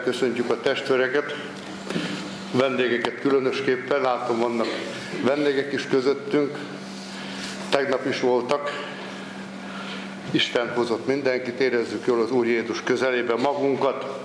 köszöntjük a testvéreket, vendégeket különösképpen, látom vannak vendégek is közöttünk, tegnap is voltak. Isten hozott mindenkit, érezzük jól az Úr Jézus közelében magunkat.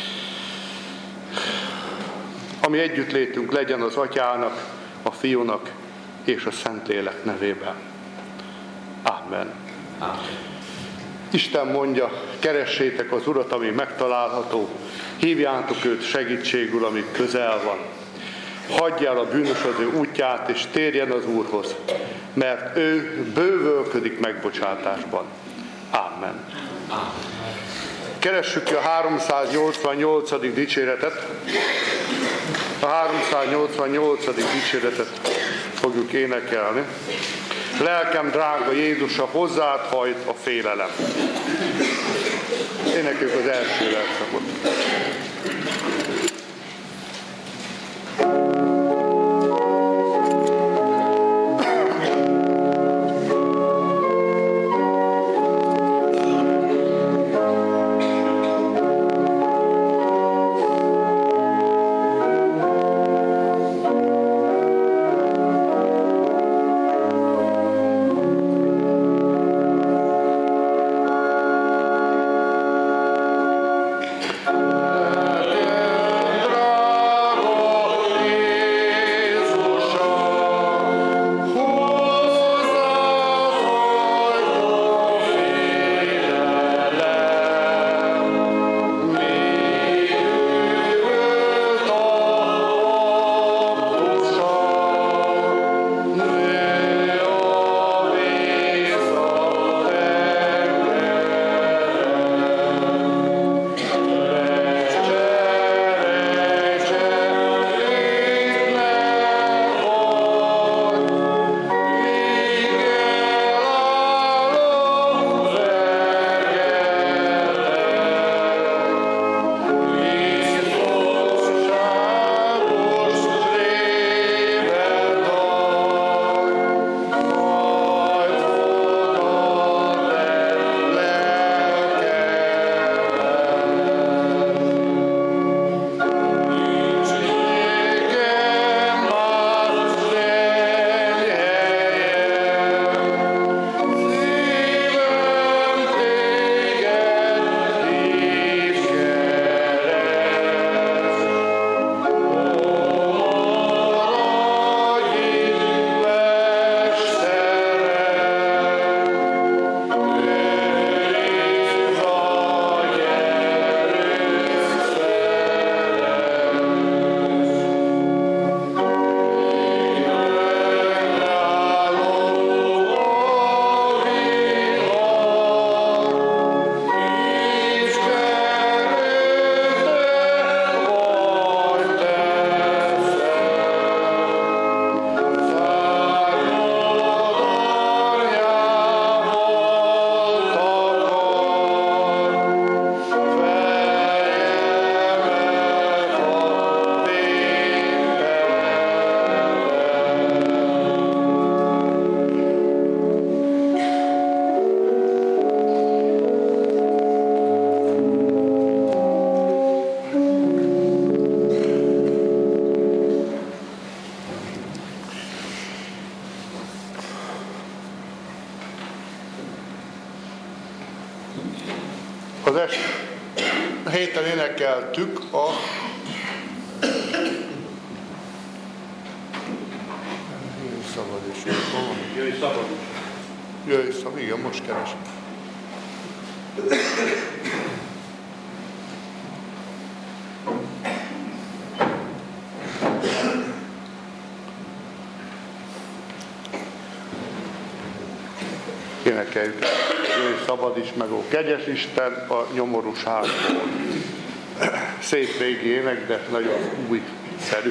Ami együttlétünk legyen az Atyának, a Fiúnak és a Szentlélek nevében. Amen. Isten mondja, keressétek az Urat, ami megtalálható, hívjátok őt segítségül, ami közel van. Hagyja el a bűnös az ő útját, és térjen az Úrhoz, mert ő bővölködik megbocsátásban. Amen. Keressük ki a 388. dicséretet. A 388. dicséretet fogjuk énekelni. Lelkem drága Jézusa, hozzád hajt a félelem. Énekeljük az első verszakot. A héten énekeltük a Jöjj szabad, igen, most keresem. Énekeljük. Jöjj szabad is, meg ó kegyes Isten a nyomorúságból. Szép régi ének, de nagyon újszerű.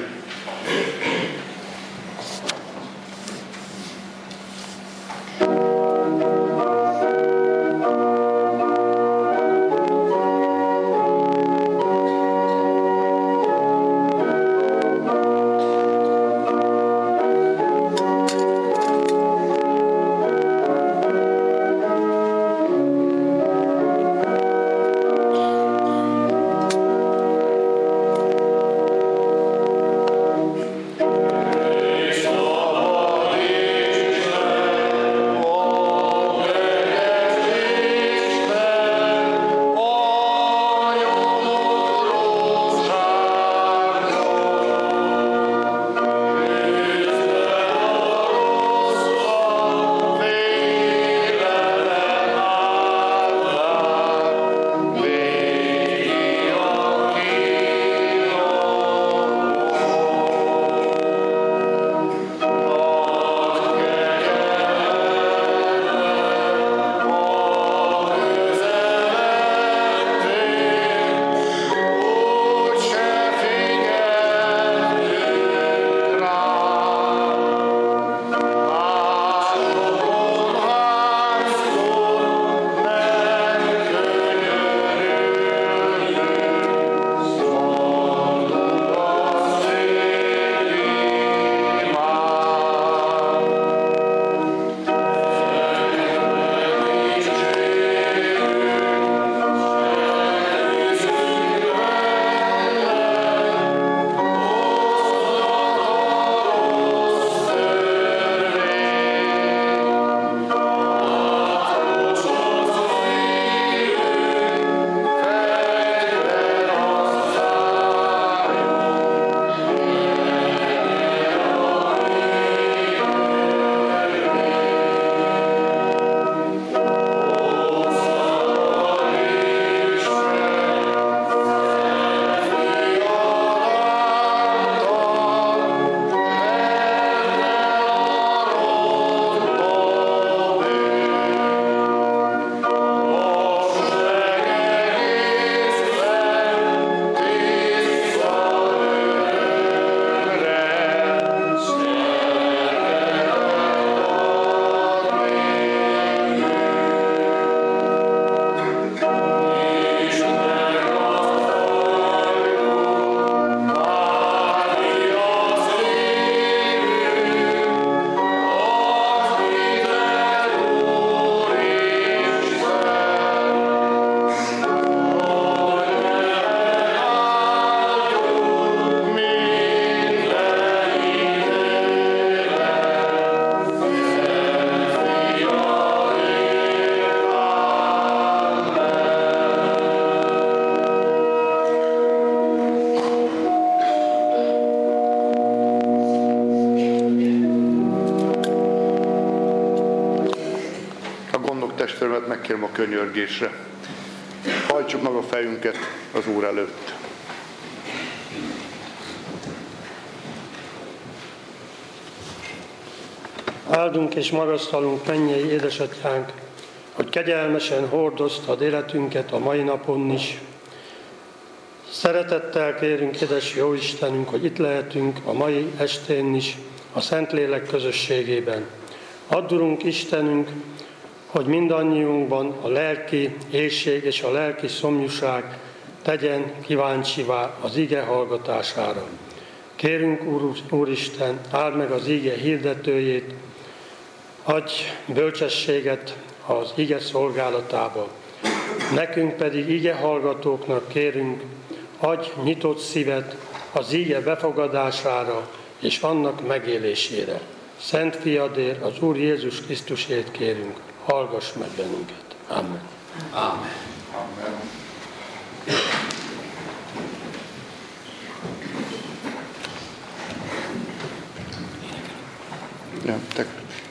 A gondok testvéremet megkérem a könyörgésre. Hajtsuk meg a fejünket az Úr előtt. Áldunk és magasztalunk mennyei édesatyánk, hogy kegyelmesen hordoztad életünket a mai napon is. Szeretettel kérünk, édes Jóistenünk, hogy itt lehetünk a mai estén is, a Szentlélek közösségében. Add, Urunk Istenünk, hogy mindannyiunkban a lelki éhség és a lelki szomjúság tegyen kíváncsivá az ige hallgatására. Kérünk, Úristen, áld meg az ige hirdetőjét, adj bölcsességet az ige szolgálatába. Nekünk pedig ige hallgatóknak kérünk, adj nyitott szívet az ige befogadására és annak megélésére. Szent Fiadért, az Úr Jézus Krisztusért kérünk, hallgass meg bennünket. Amen. Amen. Amen. Ja, te.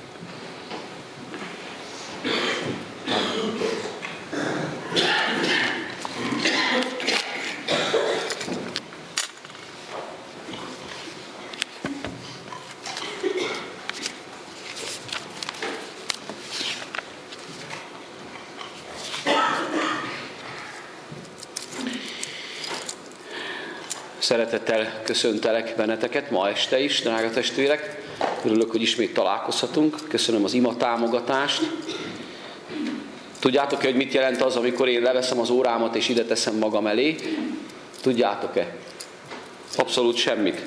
Szeretettel köszöntelek benneteket ma este is, drága testvérek. Örülök, hogy ismét találkozhatunk. Köszönöm az ima támogatást. Tudjátok-e, hogy mit jelent az, amikor én leveszem az órámat és ide teszem magam elé? Tudjátok-e? Abszolút semmit.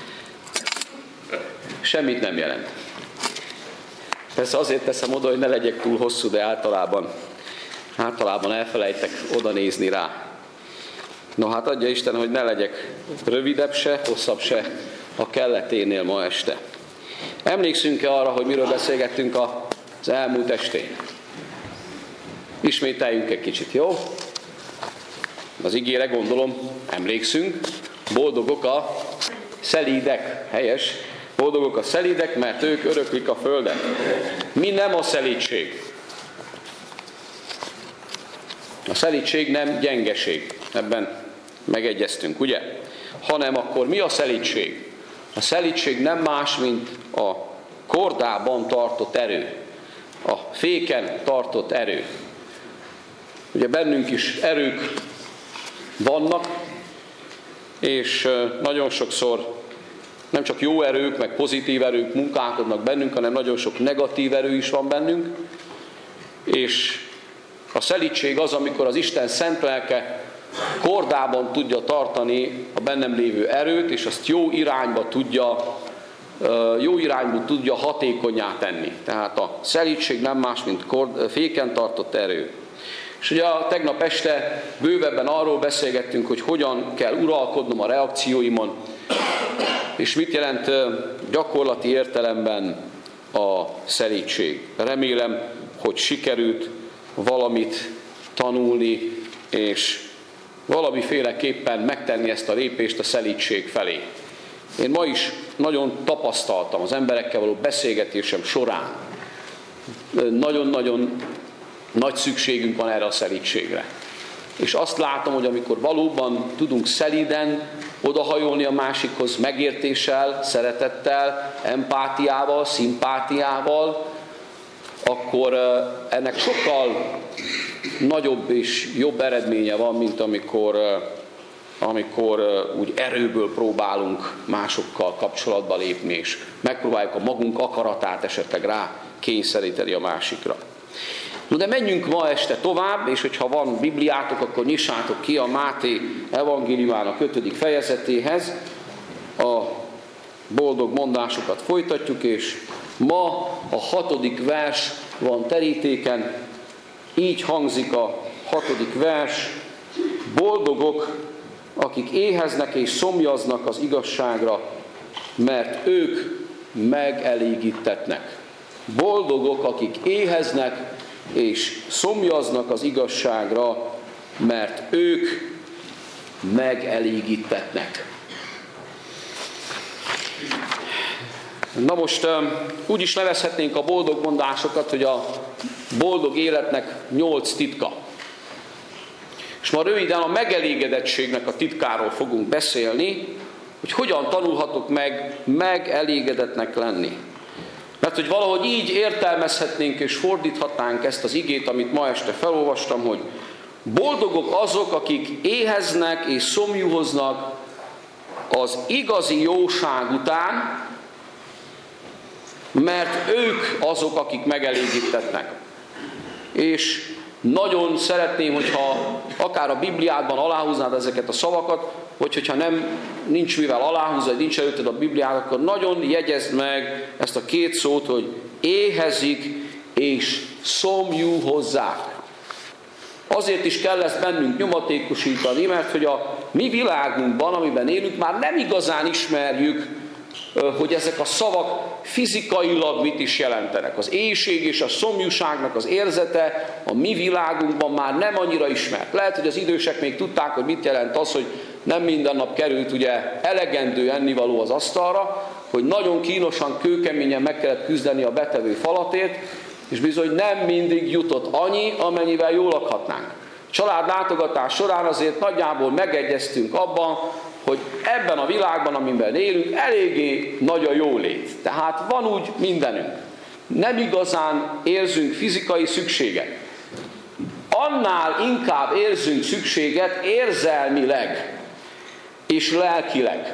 Semmit nem jelent. Persze azért teszem oda, hogy ne legyek túl hosszú, de általában elfelejtek oda nézni rá. No hát adja Isten, hogy ne legyek rövidebb se, hosszabb se a kelleténél ma este. Emlékszünk-e arra, hogy miről beszélgettünk az elmúlt estén? Ismételjünk egy kicsit, jó? Az igére gondolom, emlékszünk. Boldogok a szelídek, helyes. Boldogok a szelídek, mert ők öröklik a földet. Mi nem a szelídség? A szelídség nem gyengeség. Ebben megegyeztünk, ugye? Hanem akkor mi a szelídség? A szelídség nem más, mint a kordában tartott erő. A féken tartott erő. Ugye bennünk is erők vannak, és nagyon sokszor nem csak jó erők, meg pozitív erők munkálkodnak bennünk, hanem nagyon sok negatív erő is van bennünk. És a szelídség az, amikor az Isten szent lelke kordában tudja tartani a bennem lévő erőt, és azt jó irányba tudja hatékonnyá tenni. Tehát a szelídség nem más, mint féken tartott erő. És ugye tegnap este bővebben arról beszélgettünk, hogy hogyan kell uralkodnom a reakcióimon, és mit jelent gyakorlati értelemben a szelídség. Remélem, hogy sikerült valamit tanulni, és valamiféleképpen megtenni ezt a lépést a szelídség felé. Én ma is nagyon tapasztaltam az emberekkel való beszélgetésem során. Nagyon-nagyon nagy szükségünk van erre a szelídségre. És azt látom, hogy amikor valóban tudunk szelíden odahajolni a másikhoz megértéssel, szeretettel, empátiával, szimpátiával, akkor ennek sokkal nagyobb és jobb eredménye van, mint amikor úgy erőből próbálunk másokkal kapcsolatba lépni, és megpróbáljuk a magunk akaratát esetleg rá kényszeríteni a másikra. No, de menjünk ma este tovább, és hogyha van Bibliátok, akkor nyissátok ki a Máté evangéliumának 5. fejezetéhez. A boldog mondásokat folytatjuk, és ma a 6. vers van terítéken. Így hangzik a 6. vers. Boldogok, akik éheznek és szomjaznak az igazságra, mert ők megelégítetnek. Boldogok, akik éheznek és szomjaznak az igazságra, mert ők megelégítetnek. Na most úgy is nevezhetnénk a boldog mondásokat, hogy a boldog életnek 8 titka. És ma röviden a megelégedettségnek a titkáról fogunk beszélni, hogy hogyan tanulhatok meg megelégedetnek lenni. Mert hogy valahogy így értelmezhetnénk és fordíthatnánk ezt az igét, amit ma este felolvastam, hogy boldogok azok, akik éheznek és szomjúhoznak az igazi jóság után, mert ők azok, akik megelégítetnek. És nagyon szeretném, hogyha akár a Bibliádban aláhúznád ezeket a szavakat, vagy hogyha nincs mivel aláhúzni, vagy nincs előtted a Bibliát, akkor nagyon jegyezd meg ezt a 2 szót, hogy éhezik és szomjúhozzák. Azért is kell ezt bennünk nyomatékosítani, mert hogy a mi világunkban, amiben élünk, már nem igazán ismerjük, hogy ezek a szavak fizikailag mit is jelentenek. Az éhség és a szomjúságnak az érzete a mi világunkban már nem annyira ismert. Lehet, hogy az idősek még tudták, hogy mit jelent az, hogy nem minden nap került ugye elegendő ennivaló az asztalra, hogy nagyon kínosan, kőkeményen meg kellett küzdeni a betevő falatért, és bizony nem mindig jutott annyi, amennyivel jól lakhatnánk. Családlátogatás során azért nagyjából megegyeztünk abban, hogy ebben a világban, amiben élünk, eléggé nagy a jólét. Tehát van úgy mindenünk. Nem igazán érzünk fizikai szükséget. Annál inkább érzünk szükséget érzelmileg és lelkileg.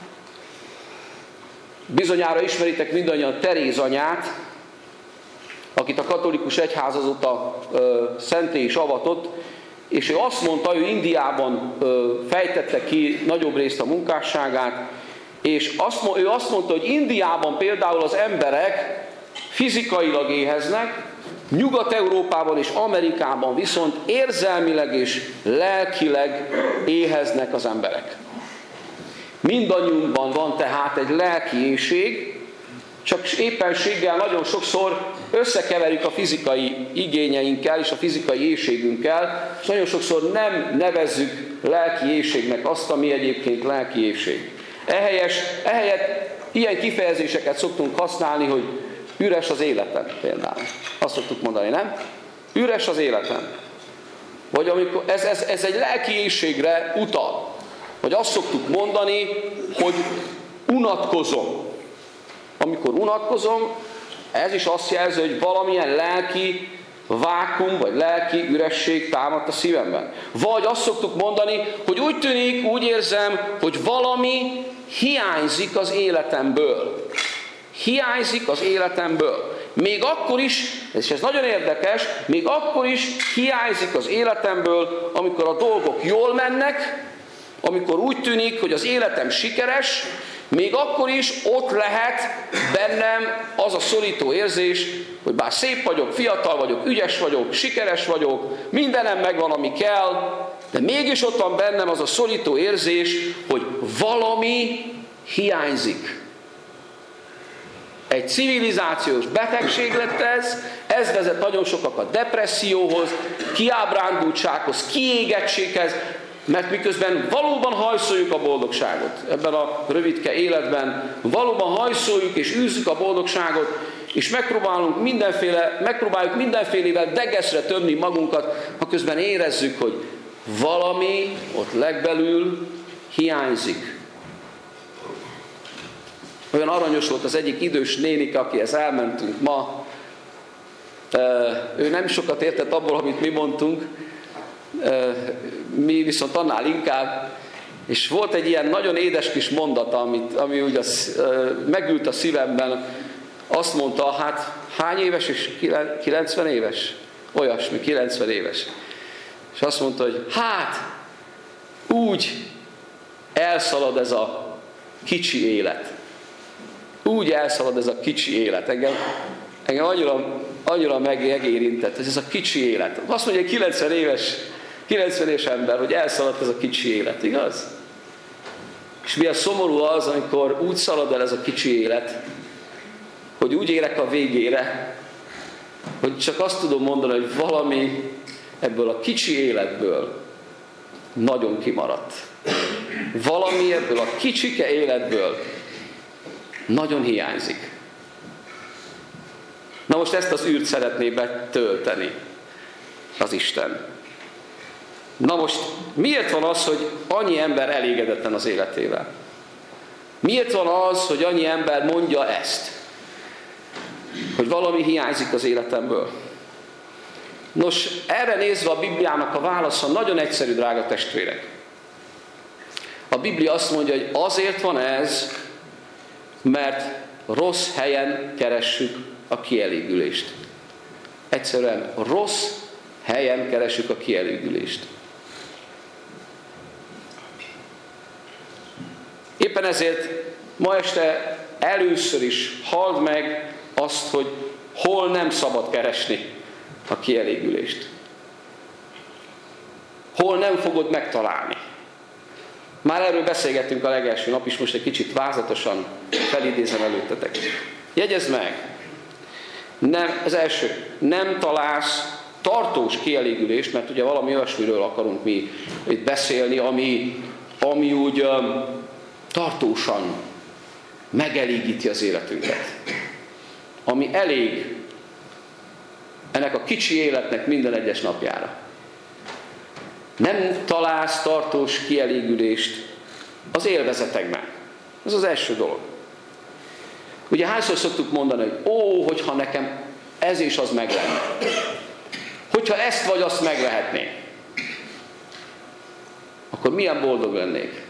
Bizonyára ismeritek mindannyian Teréz anyát, akit a katolikus egyház azóta szenté is avatott, és ő azt mondta, ő Indiában fejtette ki nagyobb részt a munkásságát, és ő azt mondta, hogy Indiában például az emberek fizikailag éheznek, Nyugat-Európában és Amerikában viszont érzelmileg és lelkileg éheznek az emberek. Mindannyiunkban van tehát egy lelki éhség, csak éppenséggel nagyon sokszor összekeverjük a fizikai igényeinkkel és a fizikai éhségünkkel, és nagyon sokszor nem nevezzük lelki éhségnek azt, ami egyébként lelki éhség. Ehelyett ilyen kifejezéseket szoktunk használni, hogy üres az életem például. Azt szoktuk mondani, nem? Üres az életem. Vagy amikor ez egy lelki éhségre utal. Vagy azt szoktuk mondani, hogy unatkozom. Amikor unatkozom, ez is azt jelzi, hogy valamilyen lelki vákum, vagy lelki üresség támadt a szívemben. Vagy azt szoktuk mondani, hogy úgy tűnik, úgy érzem, hogy valami hiányzik az életemből. Hiányzik az életemből. Még akkor is, és ez nagyon érdekes, még akkor is hiányzik az életemből, amikor a dolgok jól mennek, amikor úgy tűnik, hogy az életem sikeres, még akkor is ott lehet bennem az a szorító érzés, hogy bár szép vagyok, fiatal vagyok, ügyes vagyok, sikeres vagyok, mindenem megvan, ami kell, de mégis ott van bennem az a szorító érzés, hogy valami hiányzik. Egy civilizációs betegség lett ez vezet nagyon sokakat depresszióhoz, kiábrándultsághoz, kiégettséghez, mert miközben valóban hajszoljuk a boldogságot ebben a rövidke életben, valóban hajszoljuk és űzzük a boldogságot, és megpróbáljuk mindenfélevel degeszre tömni magunkat, ha közben érezzük, hogy valami ott legbelül hiányzik. Olyan aranyos volt az egyik idős nénike, akihez elmentünk ma. Ő nem sokat értett abból, amit mi mondtunk, mi viszont annál inkább. És volt egy ilyen nagyon édes kis mondata, ami úgy megült a szívemben. Azt mondta, hát hány éves és 90 éves? Olyasmi, 90 éves. És azt mondta, hogy hát úgy elszalad ez a kicsi élet. Úgy elszalad ez a kicsi élet. Engem annyira megérintett, ez a kicsi élet. Azt mondja, 90 éves ember, hogy elszaladt ez a kicsi élet, igaz? És milyen szomorú az, amikor úgy szalad el ez a kicsi élet, hogy úgy érek a végére, hogy csak azt tudom mondani, hogy valami ebből a kicsi életből nagyon kimaradt. Valami ebből a kicsike életből nagyon hiányzik. Na most ezt az űrt szeretné betölteni az Isten. Na most miért van az, hogy annyi ember elégedetlen az életével? Miért van az, hogy annyi ember mondja ezt? Hogy valami hiányzik az életemből? Nos, erre nézve a Bibliának a válasza nagyon egyszerű, drága testvérek. A Biblia azt mondja, hogy azért van ez, mert rossz helyen keressük a kielégülést. Egyszerűen rossz helyen keressük a kielégülést. Éppen ezért ma este először is halld meg azt, hogy hol nem szabad keresni a kielégülést. Hol nem fogod megtalálni. Már erről beszélgettünk a legelső nap is, most egy kicsit vázlatosan felidézem előttetek. Jegyezd meg! Az első, nem találsz tartós kielégülést, mert ugye valami olyasmiről akarunk mi itt beszélni, ami úgy tartósan megelégíti az életünket. Ami elég ennek a kicsi életnek minden egyes napjára. Nem találsz tartós kielégülést az élvezetekben. Ez az első dolog. Ugye hányszor szoktuk mondani, hogy hogyha nekem ez és az meg lenne. Hogyha ezt vagy azt megvehetnék, akkor milyen boldog lennék.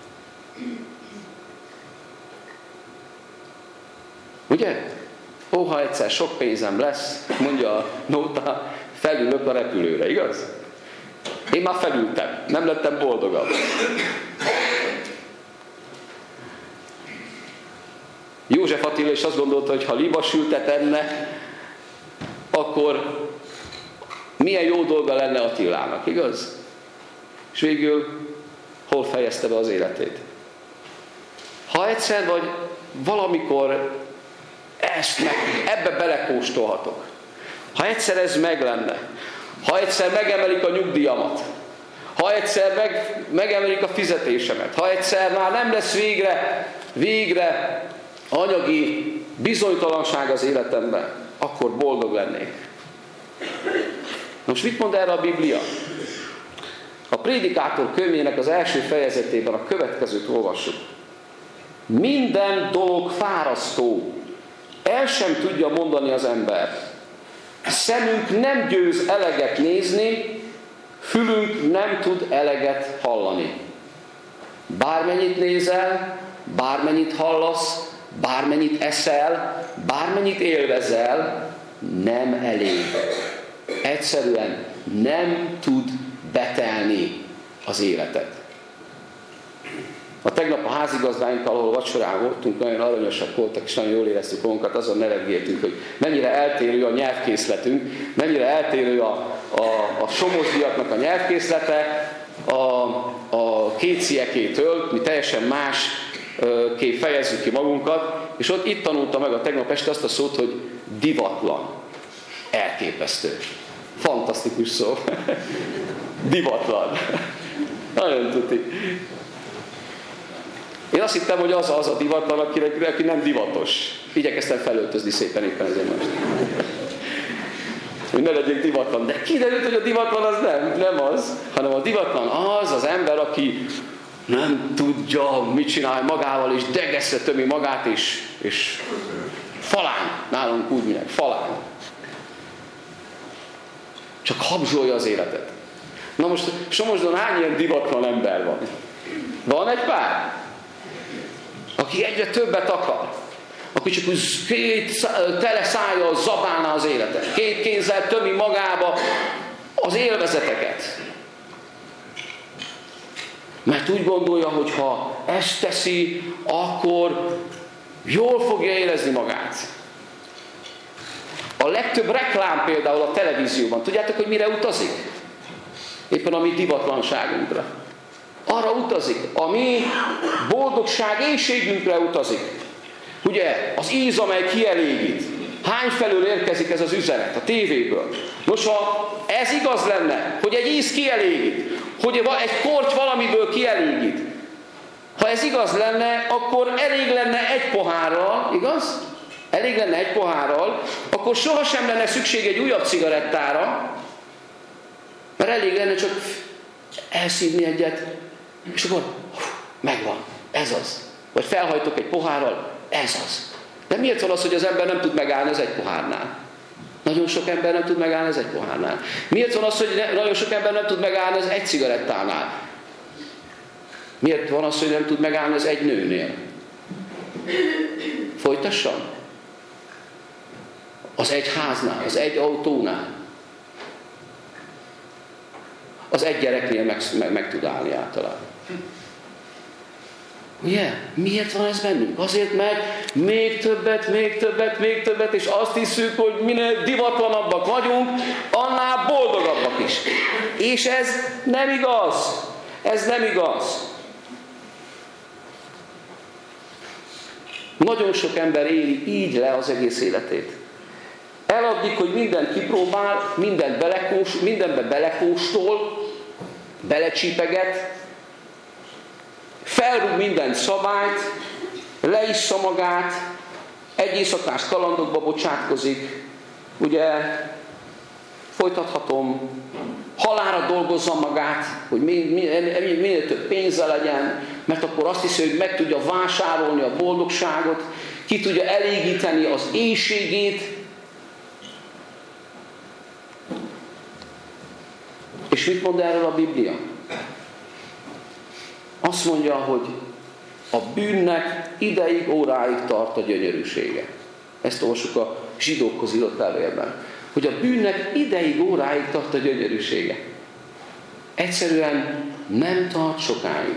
Ugye? Ha egyszer sok pénzem lesz, mondja a nóta, felülök a repülőre, igaz? Én már felültem, nem lettem boldogabb. József Attila is azt gondolta, hogy ha libasültet enne, akkor milyen jó dolga lenne Attilának, igaz? És végül hol fejezte be az életét? Ha egyszer vagy valamikor ebbe belekóstolhatok, ha egyszer ez meg lenne, ha egyszer megemelik a nyugdíjamat, ha egyszer megemelik a fizetésemet, ha egyszer már nem lesz végre anyagi bizonytalanság az életemben, akkor boldog lennék. Most mit mond erre a Biblia? A Prédikátor könyvének az első fejezetében a következőt olvassuk. Minden dolog fárasztó, el sem tudja mondani az ember. Szemünk nem győz eleget nézni, fülünk nem tud eleget hallani. Bármennyit nézel, bármennyit hallasz, bármennyit eszel, bármennyit élvezel, nem elég. Egyszerűen nem tud betelni az életed. Tegnap a házigazdáinkkal, ahol vacsorán voltunk, nagyon aranyosak voltak, és nagyon jól éreztük magunkat, azon nevetgéltünk, hogy mennyire eltérő a nyelvkészletünk, mennyire eltérő a somozdiaknak a nyelvkészlete a kétsziekétől, mi teljesen másképp fejezzük ki magunkat, és ott itt tanulta meg a tegnap este azt a szót, hogy divatlan. Elképesztő. Fantasztikus szó. Divatlan. Nagyon tuti. Én azt hittem, hogy az a divatlan, aki nem divatos. Igyekeztem felöltözni szépen éppen ezért most. Hogy ne legyek divatlan. De kiderült, hogy a divatlan az nem az, hanem a divatlan az ember, aki nem tudja, mit csinál magával, és degeszre tömi magát, és falány. Nálunk úgy mondják, falány. Csak habzsolja az életet. Na most Somosdon hány ilyen divatlan ember van? Van egy pár? Aki egyre többet akar. Aki csak úgy tele szájjal zabálná az életet. Két kézzel tömi magába az élvezeteket. Mert úgy gondolja, hogy ha ezt teszi, akkor jól fogja érezni magát. A legtöbb reklám például a televízióban. Tudjátok, hogy mire utazik? Éppen a mi divatlanságunkra. Arra utazik, a mi boldogság éhségünkre utazik. Ugye, az íz, amely kielégít. Hány felől érkezik ez az üzenet? A tévéből. Nos, ha ez igaz lenne, hogy egy íz kielégít, hogy egy korty valamiből kielégít, ha ez igaz lenne, akkor elég lenne egy pohárral, igaz? elég lenne egy pohárral, akkor sohasem lenne szükség egy újabb cigarettára, mert elég lenne csak elszívni egyet, és akkor megvan, ez az. Vagy felhajtok egy pohárral, ez az. De miért van az, hogy az ember nem tud megállni az egy pohárnál? Nagyon sok ember nem tud megállni az egy pohárnál. Miért van az, hogy nagyon sok ember nem tud megállni az egy cigarettánál? Miért van az, hogy nem tud megállni az egy nőnél? Folytassam? Az egy háznál, az egy autónál. Az egy gyereknél meg tud állni általában. Ugye? Miért van ez bennünk? Azért, mert még többet, és azt hiszük, hogy minél divatlanabbak vagyunk, annál boldogabbak is. És ez nem igaz. Ez nem igaz. Nagyon sok ember éli így le az egész életét. Eladdig, hogy mindent kipróbál, mindenbe belekóstol, belecsípeget, felrúg minden szabályt, leissza magát, egy éjszakás kalandokba bocsátkozik, ugye, folytathatom, halálra dolgozza magát, hogy minél több pénze legyen, mert akkor azt hiszi, hogy meg tudja vásárolni a boldogságot, ki tudja elégíteni az éhségét, és mit mond erről a Biblia? Azt mondja, hogy a bűnnek ideig, óráig tart a gyönyörűsége. Ezt olvassuk a zsidókhoz írott levélben. Hogy a bűnnek ideig, óráig tart a gyönyörűsége. Egyszerűen nem tart sokáig.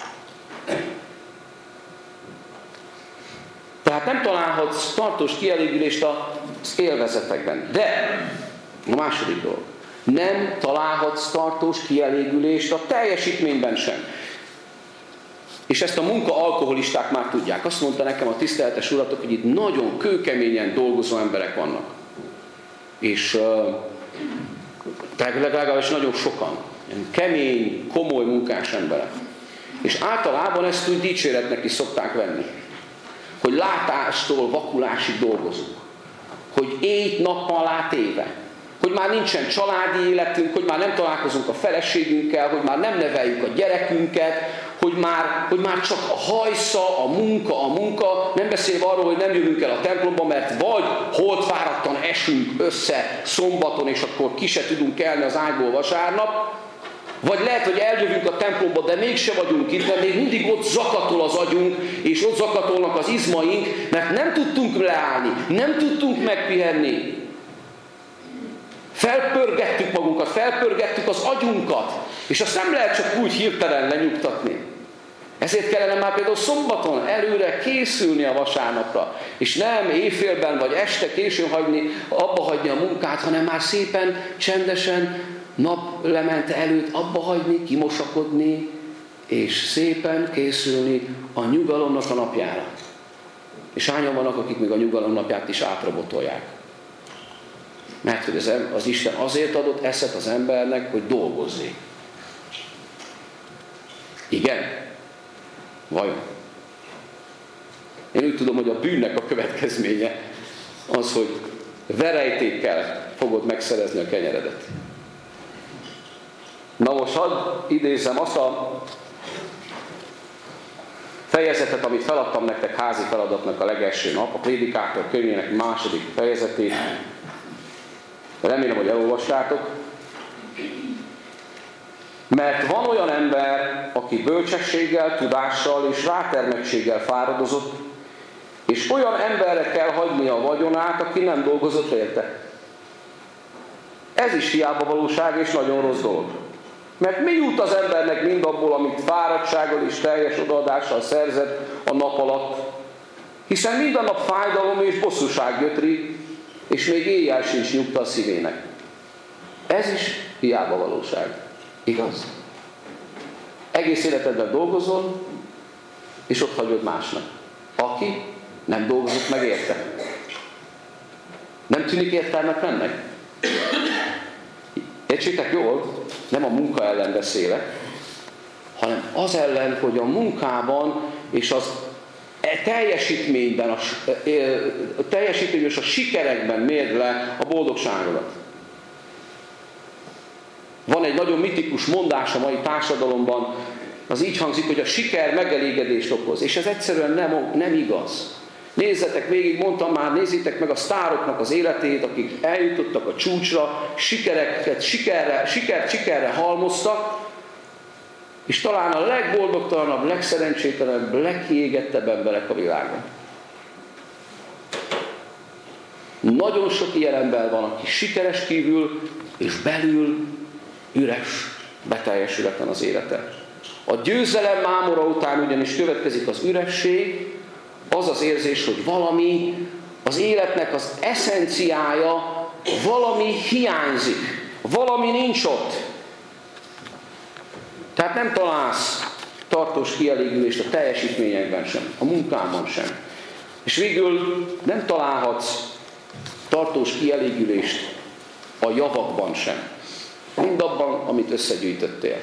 Tehát nem találhatsz tartós kielégülést az élvezetekben. De a második dolog. Nem találhatsz tartós kielégülést a teljesítményben sem. És ezt a munka-alkoholisták már tudják. Azt mondta nekem a tiszteletes uratok, hogy itt nagyon kőkeményen dolgozó emberek vannak. És legalábbis nagyon sokan. Kemény, komoly munkás emberek. És általában ezt úgy dicséretnek is szokták venni. Hogy látástól vakulásig dolgozunk. Hogy éjt-nappal átéve. Hogy már nincsen családi életünk, hogy már nem találkozunk a feleségünkkel, hogy már nem neveljük a gyerekünket, hogy már csak a hajsza, a munka, nem beszélve arról, hogy nem jövünk el a templomba, mert vagy holdfáradtan esünk össze szombaton, és akkor ki se tudunk kelni az ágyból vasárnap, vagy lehet, hogy eljövünk a templomba, de mégse vagyunk itt, mert még mindig ott zakatol az agyunk, és ott zakatolnak az izmaink, mert nem tudtunk leállni, nem tudtunk megpihenni. Felpörgettük magunkat, felpörgettük az agyunkat, és azt nem lehet csak úgy hirtelen lenyugtatni. Ezért kellene már például szombaton előre készülni a vasárnapra, és nem éjfélben vagy este későn abba hagyni a munkát, hanem már szépen, csendesen naplemente előtt abba hagyni, kimosakodni, és szépen készülni a nyugalomnak a napjára. És hányan vannak, akik még a nyugalom napját is átrobotolják. Mert hogy az Isten azért adott eszet az embernek, hogy dolgozzék. Igen? Vajon? Én úgy tudom, hogy a bűnnek a következménye az, hogy verejtékkel fogod megszerezni a kenyeredet. Na most hadd idézzem azt a fejezetet, amit feladtam nektek házi feladatnak a legelső nap, a Prédikátor könyvének második fejezetét. Remélem, hogy elolvastátok. Mert van olyan ember, aki bölcsességgel, tudással és rátermettséggel fáradozott, és olyan emberre kell hagyni a vagyonát, aki nem dolgozott érte. Ez is hiába valóság és nagyon rossz dolog. Mert mi jut az embernek mindabból, amit fáradtsággal és teljes odaadással szerzett a nap alatt? Hiszen minden nap fájdalom és bosszúság gyötri, és még éjjel sincs nyugta a szívének. Ez is hiába valóság. Igaz? Egész életedben dolgozol, és ott hagyod másnak. Aki nem dolgozott meg érte. Nem tűnik értelmetlennek? Értsétek jól, nem a munka ellen beszélek, hanem az ellen, hogy a munkában és az teljesítményben, a teljesítmény és a sikerekben mérd le a boldogságodat. Van egy nagyon mitikus mondás a mai társadalomban, az így hangzik, hogy a siker megelégedést okoz, és ez egyszerűen nem igaz. Nézzetek végig, mondtam már, nézzétek meg a sztároknak az életét, akik eljutottak a csúcsra, sikerre halmoztak, és talán a legboldogtalanabb, legszerencsétlenebb, legkiégettebb emberek a világon. Nagyon sok ilyen ember van, aki sikeres kívül, és belül üres, beteljesületlen az élete. A győzelem mámora után ugyanis következik az üresség, az az érzés, hogy valami, az életnek az eszenciája, valami hiányzik, valami nincs ott. Tehát nem találsz tartós kielégülést a teljesítményekben sem, a munkában sem. És végül nem találhatsz tartós kielégülést a javakban sem. Mindabban, amit összegyűjtöttél.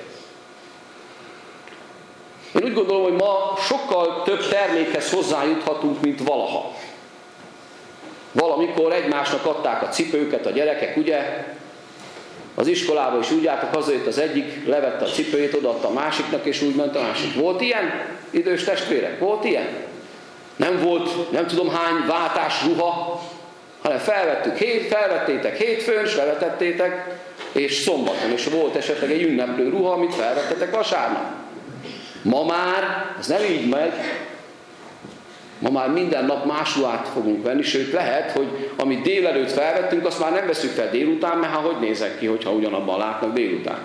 Én úgy gondolom, hogy ma sokkal több termékhez hozzájuthatunk, mint valaha. Valamikor egymásnak adták a cipőket a gyerekek, ugye? Az iskolában is úgy jártak, hazajött az egyik, levette a cipőjét, odaadta a másiknak, és úgy ment a másik. Volt ilyen, idős testvérek? Volt ilyen? Nem volt, nem tudom hány váltás ruha, hanem felvettétek hétfőn, és levetettétek, és szombaton, és volt esetleg egy ünneplő ruha, amit felvettetek vasárnap. Ma már ez nem így megy. Ma már minden nap más ruhát fogunk venni, sőt lehet, hogy amit délelőtt felvettünk, azt már nem veszük fel délután, mert hogy nézek ki, hogyha ugyanabban látnak délután.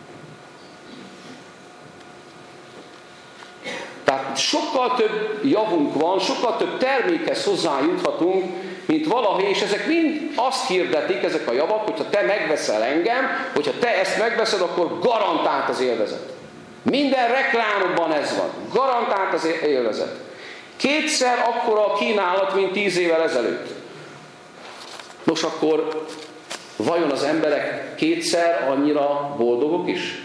Tehát sokkal több javunk van, sokkal több termékhez hozzájuthatunk, mint valaha, és ezek mind azt hirdetik, ezek a javak, hogyha te megveszel engem, hogyha te ezt megveszed, akkor garantált az élvezet. Minden reklámokban ez van. Garantált az élvezet. Kétszer akkora a kínálat, mint 10 évvel ezelőtt. Nos, akkor vajon az emberek kétszer annyira boldogok is?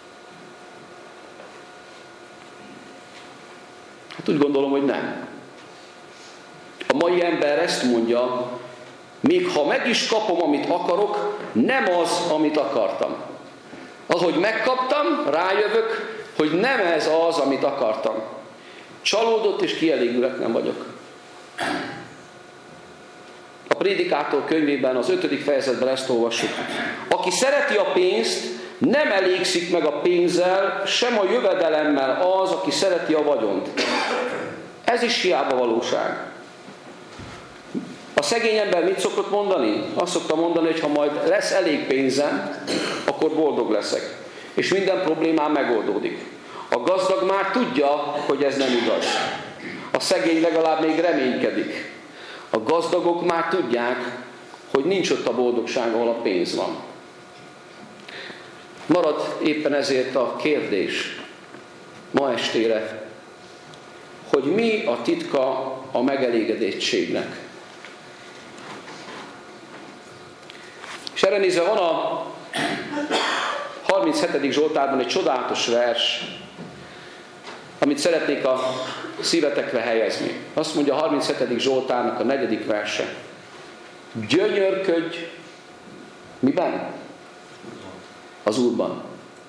Hát úgy gondolom, hogy nem. A mai ember ezt mondja, még ha meg is kapom, amit akarok, nem az, amit akartam. Ahogy megkaptam, rájövök, hogy nem ez az, amit akartam. Csalódott és kielégületlen vagyok. A Prédikátor könyvében, az 5. fejezetben ezt olvassuk. Aki szereti a pénzt, nem elégszik meg a pénzzel, sem a jövedelemmel az, aki szereti a vagyont. Ez is hiába valóság. A szegény ember mit szokott mondani? Azt szokta mondani, hogy ha majd lesz elég pénzem, akkor boldog leszek. És minden problémám megoldódik. A gazdag már tudja, hogy ez nem igaz. A szegény legalább még reménykedik. A gazdagok már tudják, hogy nincs ott a boldogság, ahol a pénz van. Marad éppen ezért a kérdés ma estére, hogy mi a titka a megelégedettségnek. És erre nézve van a 37. Zsoltárban egy csodálatos vers, amit szeretnék a szívetekre helyezni. Azt mondja a 37. Zsoltárnak a 4. verse. Gyönyörködj, miben? Az Úrban.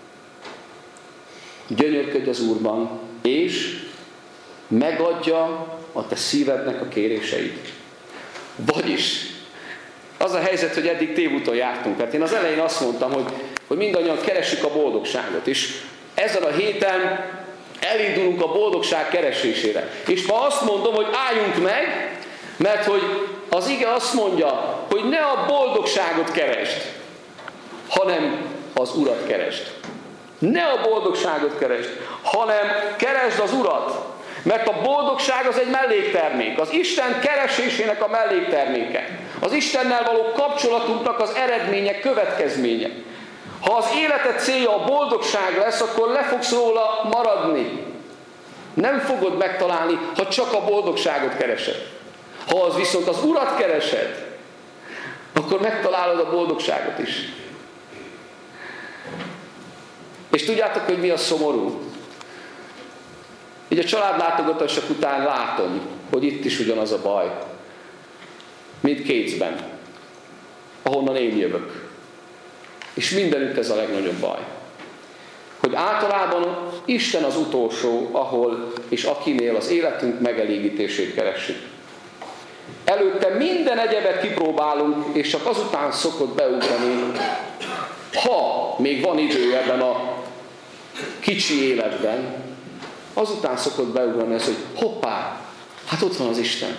Gyönyörködj az Úrban, és megadja a te szívednek a kéréseit. Vagyis, az a helyzet, hogy eddig tévúton jártunk. Tehát én az elején azt mondtam, hogy mindannyian keressük a boldogságot. És ezen a héten elindulunk a boldogság keresésére. És ma azt mondom, hogy álljunk meg, mert hogy az ige azt mondja, hogy ne a boldogságot keresd, hanem az Urat keresd. Ne a boldogságot keresd, hanem keresd az Urat. Mert a boldogság az egy melléktermék. Az Isten keresésének a mellékterméke. Az Istennel való kapcsolatunknak az eredménye, következménye. Ha az életed célja a boldogság lesz, akkor le fogsz róla maradni. Nem fogod megtalálni, ha csak a boldogságot keresed. Ha az viszont az Urat keresed, akkor megtalálod a boldogságot is. És tudjátok, hogy mi a szomorú? Így a családlátogatások után látom, hogy itt is ugyanaz a baj, mint Kécben, ahonnan én jövök. És mindenütt ez a legnagyobb baj. Hogy általában Isten az utolsó, ahol és akinél az életünk megelégítését keressük. Előtte minden egyebet kipróbálunk, és csak azután szokott beugrani, ha még van idő ebben a kicsi életben, azután szokott beugrani ez, hogy hoppá, hát ott van az Isten.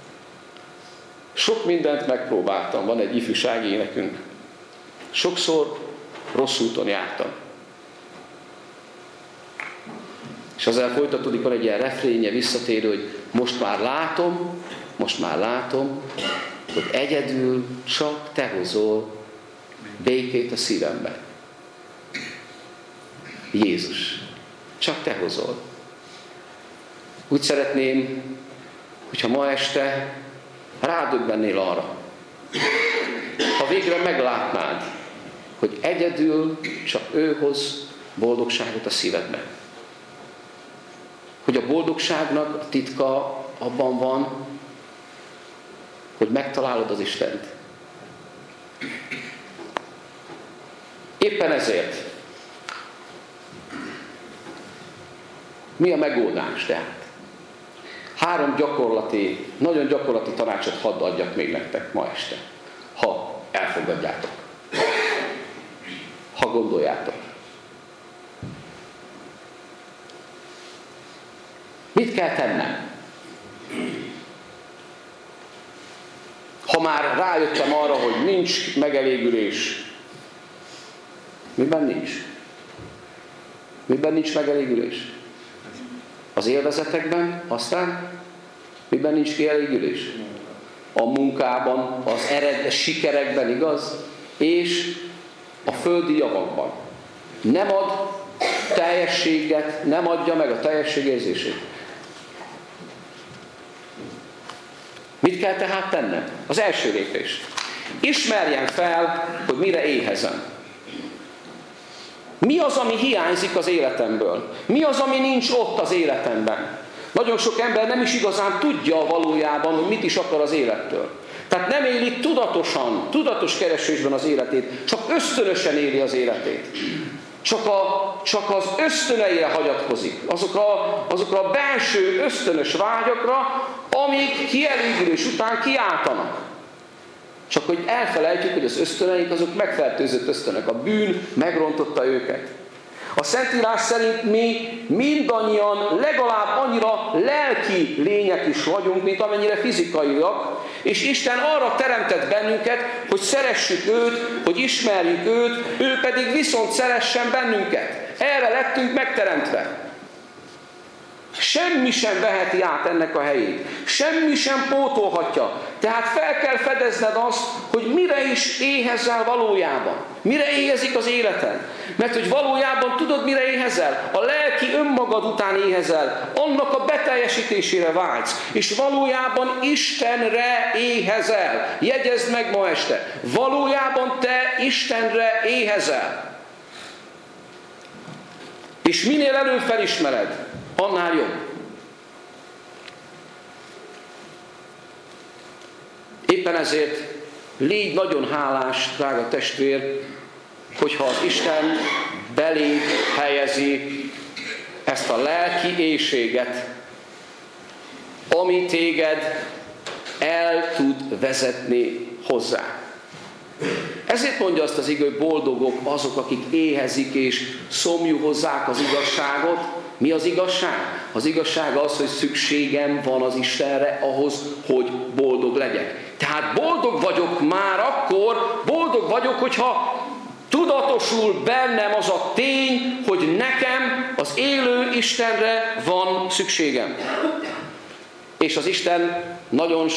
Sok mindent megpróbáltam, van egy ifjúsági énekünk. Sokszor rossz úton jártam. És ezzel folytatódik, van egy ilyen refrénye visszatérő, hogy most már látom, hogy egyedül csak te hozol békét a szívembe. Jézus, csak te hozol. Úgy szeretném, hogyha ma este rádöbbennél arra, ha végre meglátnád, hogy egyedül csak ő hoz boldogságot a szívedbe. Hogy a boldogságnak a titka abban van, hogy megtalálod az Istent. Éppen ezért mi a megoldás tehát? 3 nagyon gyakorlati tanácsot hadd adjak még nektek ma este, ha elfogadjátok, ha gondoljátok. Mit kell tennem? Ha már rájöttem arra, hogy nincs megelégülés, miben nincs? Miben nincs megelégülés? Az élvezetekben, aztán miben nincs kielégülés? A munkában, a sikerekben, igaz? És a földi javakban. Nem ad teljességet, nem adja meg a teljességérzését. Mit kell tehát tennem? Az első lépés. Ismerjem fel, hogy mire éhezem. Mi az, ami hiányzik az életemből? Mi az, ami nincs ott az életemben? Nagyon sok ember nem is igazán tudja valójában, hogy mit is akar az élettől. Tehát nem éli tudatosan, tudatos keresésben az életét, csak ösztönösen éli az életét. Csak az ösztöneire hagyatkozik, azokra a belső ösztönös vágyakra, amik kielégülés után kiáltanak. Csak hogy elfelejtjük, hogy az ösztöneik azok megfertőzött ösztönök. A bűn megrontotta őket. A Szentírás szerint mi mindannyian legalább annyira lelki lények is vagyunk, mint amennyire fizikaiak, és Isten arra teremtett bennünket, hogy szeressük őt, hogy ismerjük őt, ő pedig viszont szeressen bennünket. Erre lettünk megteremtve. Semmi sem veheti át ennek a helyét. Semmi sem pótolhatja. Tehát fel kell fedezned azt, hogy mire is éhezel valójában. Mire éhezik az életed. Mert hogy valójában tudod, mire éhezel? A lelki önmagad után éhezel. Annak a beteljesítésére vágysz. És valójában Istenre éhezel. Jegyezd meg ma este. Valójában te Istenre éhezel. És minél előbb felismered, annál jobb. Éppen ezért légy nagyon hálás, drága testvér, hogyha az Isten beléd helyezi ezt a lelki éhséget, ami téged el tud vezetni hozzá. Ezért mondja azt az ige, hogy boldogok azok, akik éhezik és szomjuhozzák az igazságot. Mi az igazság? Az igazság az, hogy szükségem van az Istenre ahhoz, hogy boldog legyek. Tehát boldog vagyok már akkor, boldog vagyok, hogyha tudatosul bennem az a tény, hogy nekem az élő Istenre van szükségem. És az Isten nagyon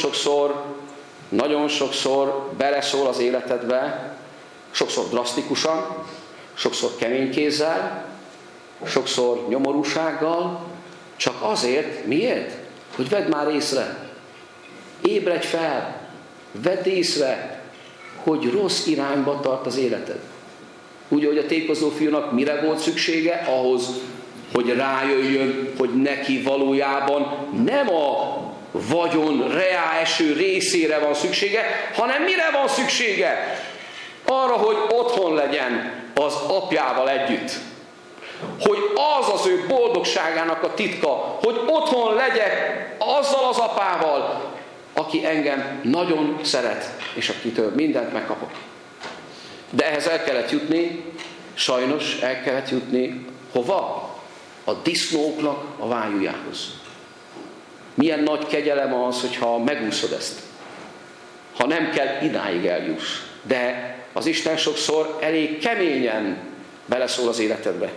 sokszor beleszól az életedbe, sokszor drasztikusan, sokszor kemény kézzel, sokszor nyomorúsággal, csak azért, miért? Hogy vedd már észre, ébredj fel, vedd észre, hogy rossz irányba tart az életed. Úgy, hogy a tékozó fiúnak mire volt szüksége? Ahhoz, hogy rájöjjön, hogy neki valójában nem a vagyon ráeső részére van szüksége, hanem mire van szüksége? Arra, hogy otthon legyen az apjával együtt. Hogy az az ő boldogságának a titka, hogy otthon legyek azzal az apával, aki engem nagyon szeret, és akitől mindent megkapok. De ehhez el kellett jutni, sajnos el kellett jutni hova? A disznóknak a vájújához. Milyen nagy kegyelem az, hogyha megúszod ezt. Ha nem kell, idáig eljuss. De az Isten sokszor elég keményen beleszól az életedbe.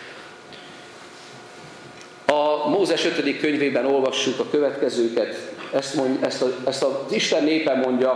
A Mózes 5. könyvében olvassuk a következőket. Ezt az Isten népe mondja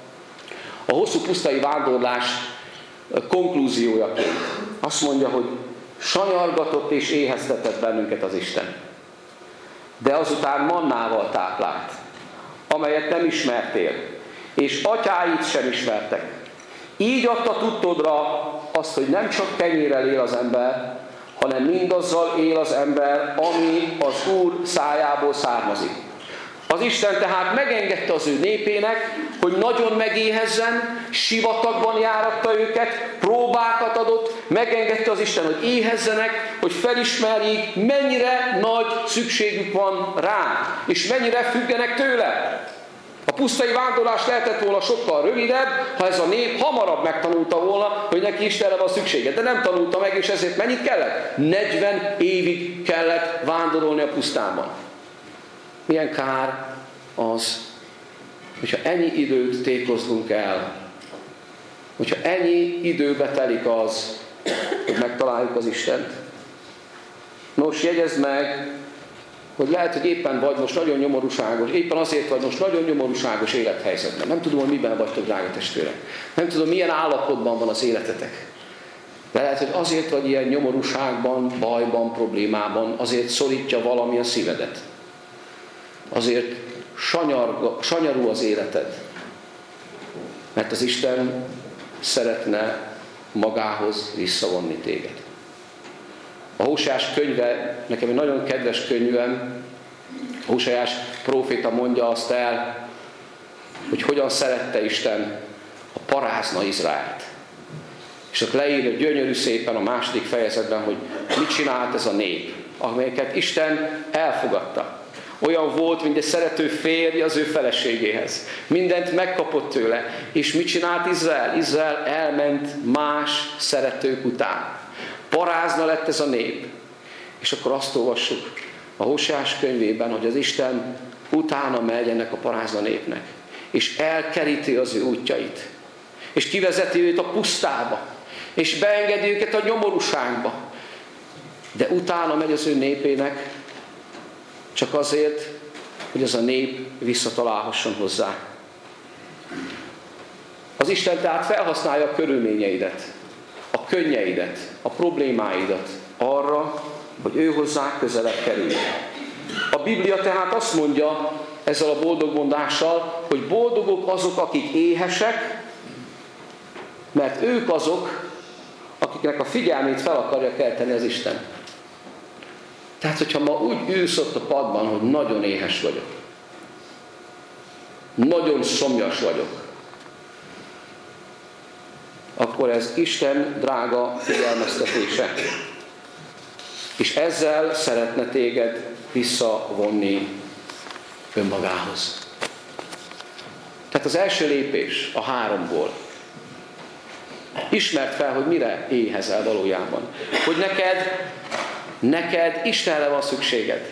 a hosszú pusztai vándorlás konklúziójaként. Azt mondja, hogy sanyargatott és éheztetett bennünket az Isten. De azután mannával táplált, amelyet nem ismertél, és atyáid sem ismertek. Így adta tudtodra azt, hogy nem csak kenyérrel él az ember, hanem mindazzal él az ember, ami az Úr szájából származik. Az Isten tehát megengedte az ő népének, hogy nagyon megéhezzen, sivatagban járatta őket, próbákat adott, megengedte az Isten, hogy éhezzenek, hogy felismerjék, mennyire nagy szükségük van rá, és mennyire függenek tőle. A pusztai vándorlás lehetett volna sokkal rövidebb, ha ez a nép hamarabb megtanulta volna, hogy neki Istenre van szüksége. De nem tanulta meg, és ezért mennyit kellett? 40 évig kellett vándorolni a pusztában. Milyen kár az, hogyha ennyi időt tékozlunk el, hogyha ennyi időbe telik az, hogy megtaláljuk az Istent. Nos, jegyezd meg, hogy lehet, hogy éppen vagy most nagyon nyomorúságos, éppen azért vagy most nagyon nyomorúságos élethelyzetben. Nem tudom, hogy miben vagytok, drága testvérek. Nem tudom, milyen állapotban van az életetek. De lehet, hogy azért vagy ilyen nyomorúságban, bajban, problémában, azért szorítja valami a szívedet. Azért sanyarú az életed. Mert az Isten szeretne magához visszavonni téged. A Hóseás könyve, nekem egy nagyon kedves könyvem, Hóseás próféta mondja azt el, hogy hogyan szerette Isten a parázna Izraelt. És ott leírja gyönyörű szépen a 2. fejezetben, hogy mit csinált ez a nép, amelyeket Isten elfogadta. Olyan volt, mint egy szerető férj az ő feleségéhez. Mindent megkapott tőle. És mit csinált Izrael? Izrael elment más szeretők után. Parázna lett ez a nép. És akkor azt olvassuk a Hóseás könyvében, hogy az Isten utána megy ennek a parázna népnek. És elkeríti az ő útjait. És kivezeti őt a pusztába. És beengedi őket a nyomorúságba. De utána megy az ő népének, csak azért, hogy az a nép visszatalálhasson hozzá. Az Isten tehát felhasználja a körülményeidet, a könnyeidet, a problémáidat arra, hogy ő hozzá közelebb kerülj. A Biblia tehát azt mondja ezzel a boldogmondással, hogy boldogok azok, akik éhesek, mert ők azok, akiknek a figyelmét fel akarja kelteni az Isten. Tehát, hogyha ma úgy ülsz ott a padban, hogy nagyon éhes vagyok, nagyon szomjas vagyok, akkor ez Isten drága figyelmeztetése. És ezzel szeretne téged visszavonni önmagához. Tehát az első lépés a 3-ból. Ismerd fel, hogy mire éhezel valójában. Hogy neked Istenre van szükséged.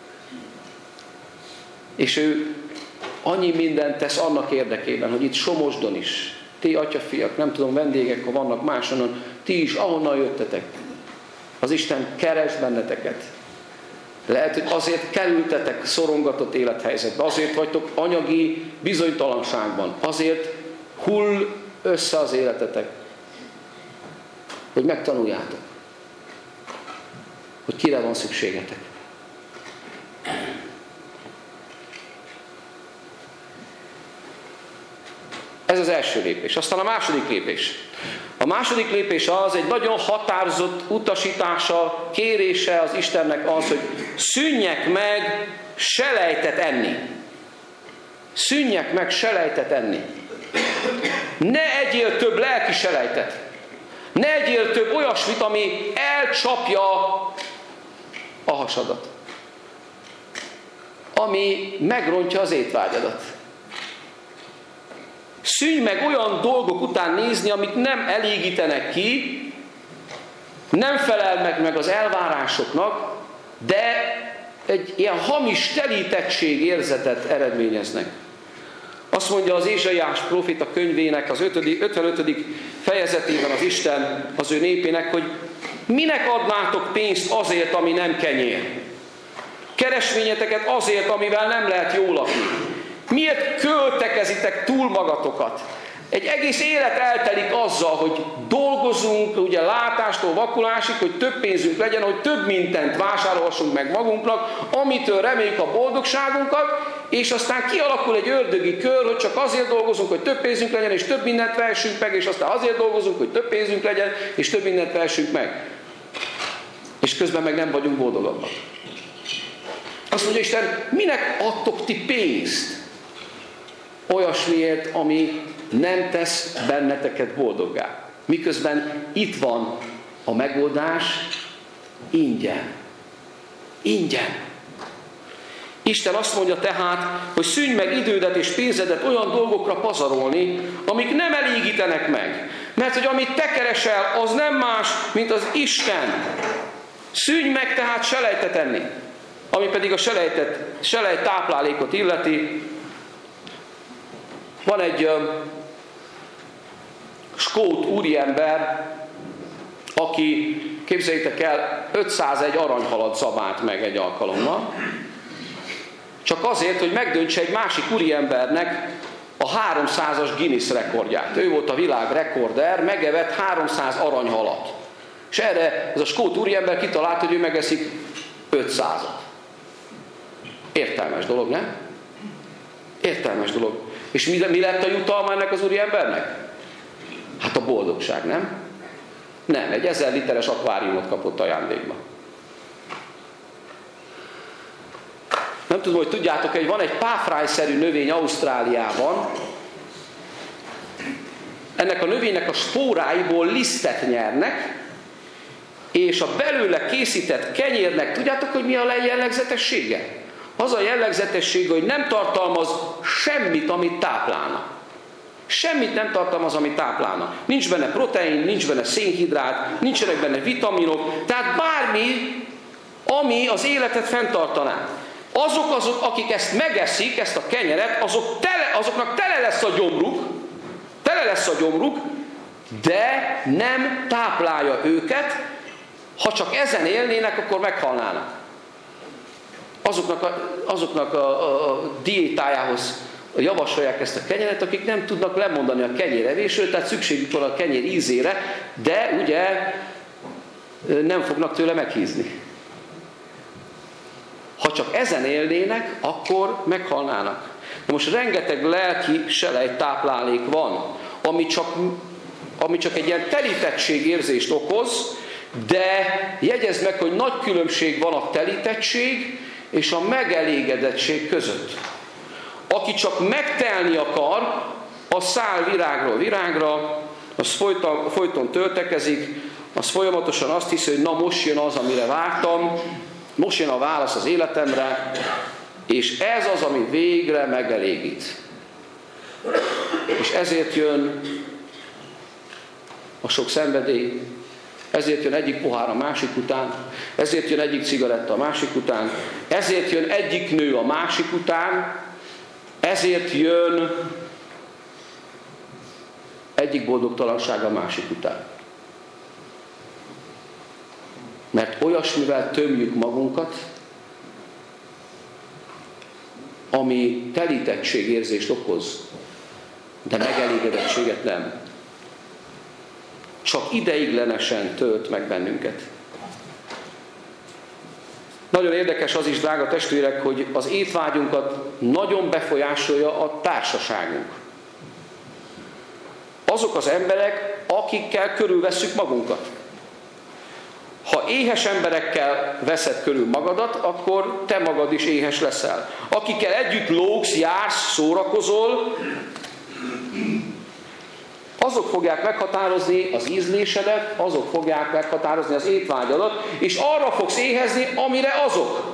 És ő annyi mindent tesz annak érdekében, hogy itt Somosdon is, ti atyafiak, nem tudom, vendégek, ha vannak máshonnan, ti is, ahonnan jöttetek. Az Isten keres benneteket. Lehet, hogy azért kerültetek szorongatott élethelyzetbe, azért vagytok anyagi bizonytalanságban, azért hull össze az életetek, hogy megtanuljátok, hogy kire van szükségetek. Ez az első lépés. Aztán a második lépés. A A második lépés az, egy nagyon határozott utasítása, kérése az Istennek az, hogy szűnjek meg selejtet enni. Szűnjek meg selejtet enni. Ne egyél több lelki selejtet. Ne egyél több olyasmit, ami elcsapja a hasadat. Ami megrontja az étvágyadat. Szűnj meg olyan dolgok után nézni, amik nem elégítenek ki, nem felel meg az elvárásoknak, de egy ilyen hamis telítettség érzetet eredményeznek. Azt mondja az Ézsaiás próféta könyvének az 55. fejezetében az Isten az ő népének, hogy minek adnátok pénzt azért, ami nem kenyér? Keresvényeteket azért, amivel nem lehet jól lakni. Miért költekezitek túl magatokat? Egy egész élet eltelik azzal, hogy dolgozunk, ugye látástól vakulásig, hogy több pénzünk legyen, hogy több mindent vásárolhassunk meg magunknak, amitől reméljük a boldogságunkat, és aztán kialakul egy ördögi kör, hogy csak azért dolgozunk, hogy több pénzünk legyen, és több mindent vehessünk meg, és aztán azért dolgozunk, hogy több pénzünk legyen, és több mindent vehessünk meg. És közben meg nem vagyunk boldogabbak. Azt mondja Isten, minek adtok ti pénzt olyasmiért, ami nem tesz benneteket boldoggá. Miközben itt van a megoldás ingyen. Ingyen. Isten azt mondja tehát, hogy szűnj meg idődet és pénzedet olyan dolgokra pazarolni, amik nem elégítenek meg. Mert hogy amit te keresel, az nem más, mint az Isten. Szűnj meg tehát selejtet enni. Ami pedig a selejt táplálékot illeti. Van egy skót úriember, aki, képzeljétek el, 501 aranyhalat zabált meg egy alkalommal. Csak azért, hogy megdöntse egy másik úriembernek a 300-as Guinness rekordját. Ő volt a világ rekorder, megevett 300 aranyhalat. És erre ez a skót úriember kitalált, hogy ő megeszik 500-at. Értelmes dolog, nem? Értelmes dolog. És mi lett a jutalma ennek az úriembernek? Hát a boldogság, nem? Nem, egy 1000 literes akváriumot kapott ajándékba. Nem tudom, hogy tudjátok, hogy van egy páfrájszerű növény Ausztráliában. Ennek a növénynek a spóráiból lisztet nyernek, és a belőle készített kenyérnek, tudjátok, hogy mi a jellegzetessége? Az a jellegzetessége, hogy nem tartalmaz semmit, amit táplálna. Semmit nem tartalmaz, amit táplálna. Nincs benne protein, nincs benne szénhidrát, nincsenek benne vitaminok, tehát bármi, ami az életet fenntartaná. Azok, akik ezt megeszik, ezt a kenyeret, azoknak tele lesz a gyomruk, de nem táplálja őket. Ha csak ezen élnének, akkor meghalnának. Azoknak a diétájához javasolják ezt a kenyeret, akik nem tudnak lemondani a kenyérevésről, tehát szükségük van a kenyér ízére, de ugye nem fognak tőle meghízni. Ha csak ezen élnének, akkor meghalnának. De most rengeteg lelki selejt táplálék van, ami csak egy ilyen telítettségérzést okoz, de jegyezd meg, hogy nagy különbség van a telítettség és a megelégedettség között. Aki csak megtelni akar, az száll virágról virágra, az folyton töltekezik, az folyamatosan azt hiszi, hogy na most jön az, amire vártam, most jön a válasz az életemre, és ez az, ami végre megelégít. És ezért jön a sok szenvedély, ezért jön egyik pohár a másik után, ezért jön egyik cigaretta a másik után, ezért jön egyik nő a másik után, ezért jön egyik boldogtalanság a másik után. Mert olyasmivel tömjük magunkat, ami telítettségérzést okoz, de megelégedettséget nem. Csak ideiglenesen tölt meg bennünket. Nagyon érdekes az is, drága testvérek, hogy az étvágyunkat nagyon befolyásolja a társaságunk. Azok az emberek, akikkel körülvesszük magunkat. Ha éhes emberekkel veszed körül magadat, akkor te magad is éhes leszel. Akikkel együtt lógsz, jársz, szórakozol, azok fogják meghatározni az ízlésedet, azok fogják meghatározni az étvágyadat, és arra fogsz éhezni, amire azok.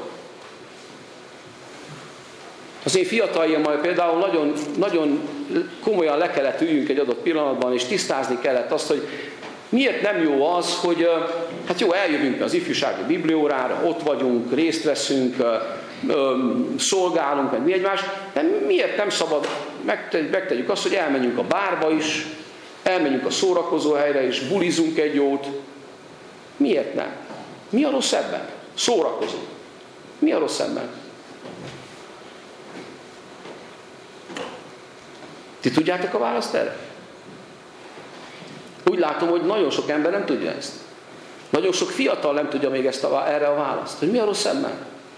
Az én fiataljaimmal például nagyon, nagyon komolyan le kellett üljünk egy adott pillanatban, és tisztázni kellett azt, hogy miért nem jó az, hogy hát jó, eljövünk az ifjúsági bibliórára, ott vagyunk, részt veszünk, szolgálunk, meg mi egymás, de miért nem szabad, megtegyük azt, hogy elmenjünk a bárba is, elmenjünk a szórakozóhelyre is, bulizunk egy jót. Miért nem? Mi a rossz ebben? Szórakozunk. Mi a rossz ebben? Ti tudjátok a választ erre? Úgy látom, hogy nagyon sok ember nem tudja ezt. Nagyon sok fiatal nem tudja még erre a választ. Hogy mi a rossz ebben?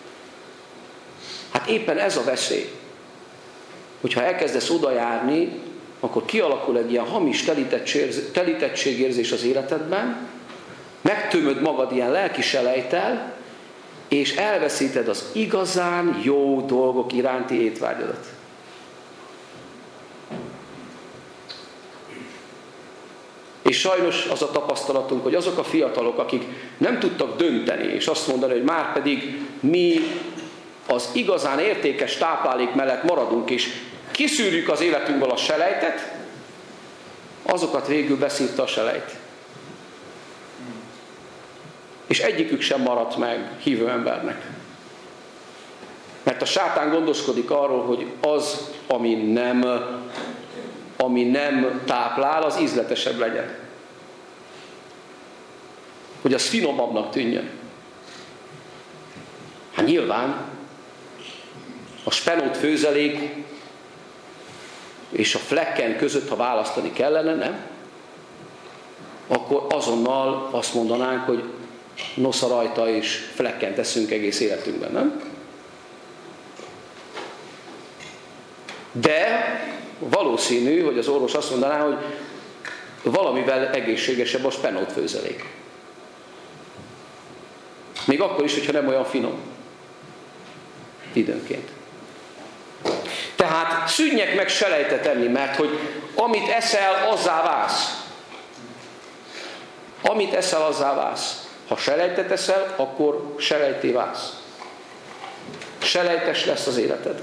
Hát éppen ez a veszély. Hogyha elkezdesz oda járni, akkor kialakul egy ilyen hamis telítettségérzés az életedben, megtömöd magad ilyen lelki selejttel, és elveszíted az igazán jó dolgok iránti étvágyadat. És sajnos az a tapasztalatunk, hogy azok a fiatalok, akik nem tudtak dönteni, és azt mondani, hogy már pedig mi az igazán értékes táplálék mellett maradunk, és kiszűrjük az életünkből a selejtet, azokat végül beszívta a selejt. És egyikük sem maradt meg hívő embernek. Mert a sátán gondoskodik arról, hogy az, ami nem táplál, az ízletesebb legyen. Hogy az finomabbnak tűnjön. Hát nyilván a spenót főzelék és a flekken között, ha választani kellene, nem? Akkor azonnal azt mondanánk, hogy nosza rajta és flekken teszünk egész életünkben, nem? De valószínű, hogy az orvos azt mondaná, hogy valamivel egészségesebb a spenót főzelék. Még akkor is, hogyha nem olyan finom. Időnként. Tehát szűnjek meg selejtet enni, mert hogy amit eszel, azzá válsz. Amit eszel, azzá válsz. Ha selejtet eszel, akkor selejté válsz. Selejtes lesz az életed.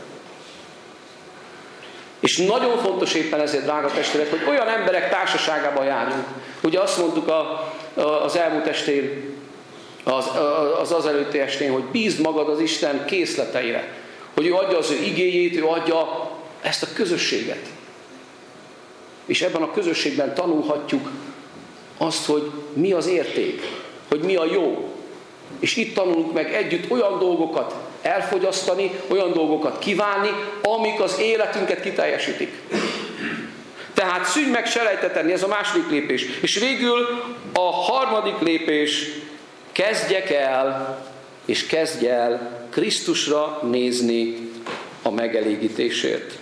És nagyon fontos éppen ezért, drága testvérek, hogy olyan emberek társaságában járunk. Ugye azt mondtuk az elmúlt estén, az előtti estén, hogy bízd magad az Isten készleteire. Hogy ő adja az ő igéjét, ő adja ezt a közösséget. És ebben a közösségben tanulhatjuk azt, hogy mi az érték, hogy mi a jó. És itt tanulunk meg együtt olyan dolgokat elfogyasztani, olyan dolgokat kívánni, amik az életünket kiteljesítik. Tehát szűnj meg selejtet enni, ez a második lépés. És végül a harmadik lépés, kezdj el Krisztusra nézni a megelégítésért.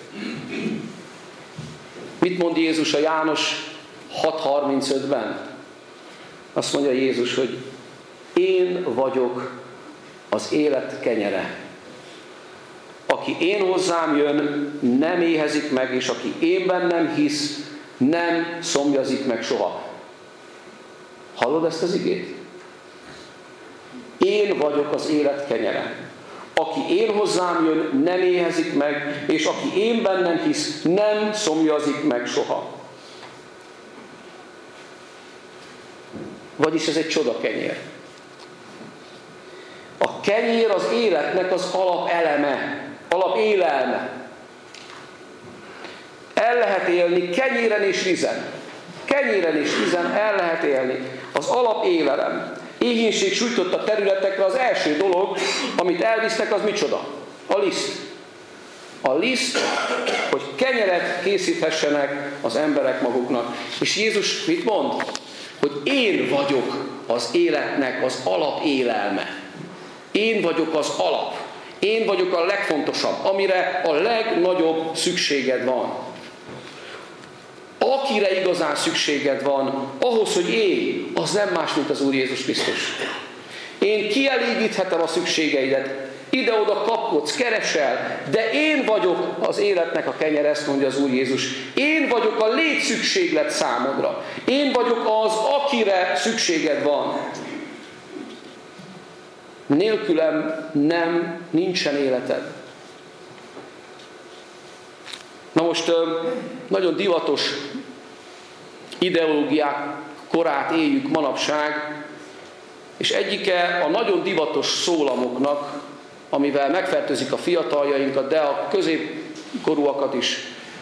Mit mond Jézus a János 6:35-ben? Azt mondja Jézus, hogy én vagyok az élet kenyere. Aki én hozzám jön, nem éhezik meg, és aki én bennem hisz, nem szomjazik meg soha. Hallod ezt az igét? Én vagyok az élet kenyere. Aki én hozzám jön, nem éhezik meg, és aki én bennem hisz, nem szomjazik meg soha. Vagyis ez egy csodakenyér. A kenyér az életnek az alapeleme, alapélelme. El lehet élni kenyéren és rizen. Kenyéren és rizen el lehet élni. Az alapélelem. Éhínség sújtotta területekre az első dolog, amit elvisznek, az micsoda? A liszt. A liszt, hogy kenyeret készíthessenek az emberek maguknak. És Jézus mit mond? Hogy én vagyok az életnek az alapélelme. Én vagyok az alap. Én vagyok a legfontosabb, amire a legnagyobb szükséged van. akire igazán szükséged van, ahhoz, hogy élj, az nem más, mint az Úr Jézus Krisztus. Én kielégíthetem a szükségeidet, ide-oda kapkodsz, keresel, de én vagyok az életnek a kenyere, ezt mondja az Úr Jézus. Én vagyok a létszükséglet számodra. Én vagyok az, akire szükséged van. Nélkülem nincsen életed. Na most nagyon divatos ideológiák korát éljük manapság, és egyike a nagyon divatos szólamoknak, amivel megfertőzik a fiataljainkat, de a középkorúakat is,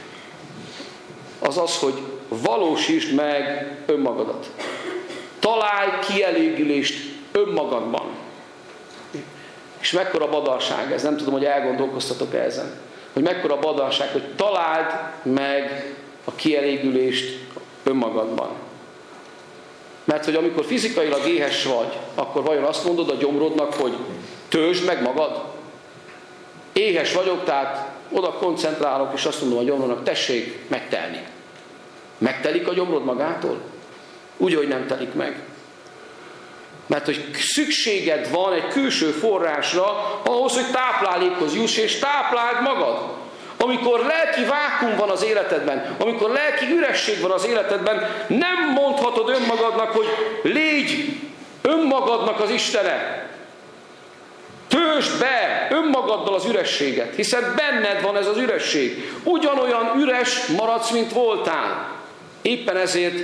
az az, hogy valósítsd meg önmagadat. Találj kielégülést önmagadban. És mekkora badarság ez, nem tudom, hogy elgondolkoztatok-e ezen. Hogy mekkora badarság, hogy találd meg a kielégülést önmagadban. Mert hogy amikor fizikailag éhes vagy, akkor vajon azt mondod a gyomrodnak, hogy töltsd meg magad? Éhes vagyok, tehát oda koncentrálok, és azt mondom a gyomrodnak, tessék megtelni. Megtelik a gyomrod magától? Úgy, hogy nem telik meg. Mert hogy szükséged van egy külső forrásra, ahhoz, hogy táplálékhoz juss, és tápláld magad. Amikor lelki vákum van az életedben, amikor lelki üresség van az életedben, nem mondhatod önmagadnak, hogy légy önmagadnak az Istene. Töltsd be önmagaddal az ürességet, hiszen benned van ez az üresség. Ugyanolyan üres maradsz, mint voltál. Éppen ezért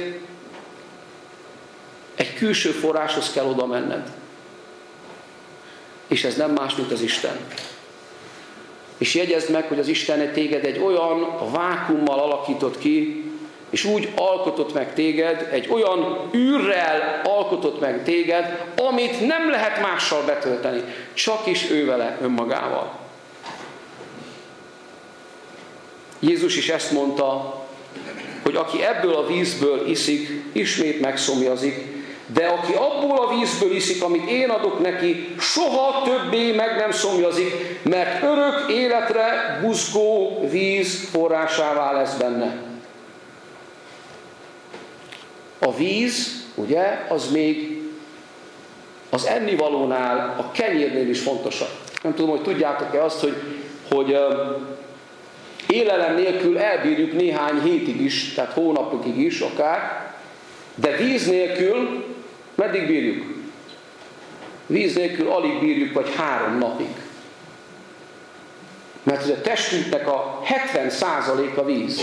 egy külső forráshoz kell oda menned. És ez nem más, mint az Isten. És jegyezd meg, hogy az Isten téged egy olyan vákummal alakított ki, és úgy alkotott meg téged, egy olyan űrrel alkotott meg téged, amit nem lehet mással betölteni, csak is ő vele, önmagával. Jézus is ezt mondta, hogy aki ebből a vízből iszik, ismét megszomjazik, de aki abból a vízből iszik, amit én adok neki, soha többé meg nem szomjazik, mert örök életre buzgó víz forrásává lesz benne. A víz, ugye, az még az ennivalónál, a kenyérnél is fontosabb. Nem tudom, hogy tudjátok-e azt, hogy élelem nélkül elbírjuk néhány hétig is, tehát hónapokig is akár, de víz nélkül meddig bírjuk? Víz nélkül alig bírjuk, vagy 3 napig. Mert a testünknek a 70%-a víz.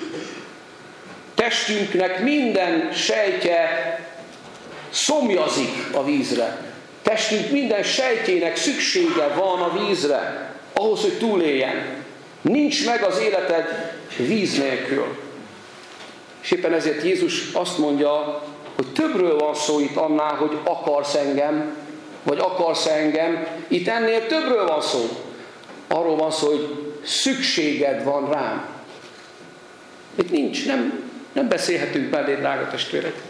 Testünknek minden sejtje szomjazik a vízre. Testünk minden sejtjének szüksége van a vízre, ahhoz, hogy túléljen. Nincs meg az életed víz nélkül. És éppen ezért Jézus azt mondja, hogy többről van szó itt annál, hogy akarsz engem, vagy akarsz engem. Itt ennél többről van szó. Arról van szó, hogy szükséged van rám. Itt nincs, nem beszélhetünk mellé, drága testvérek.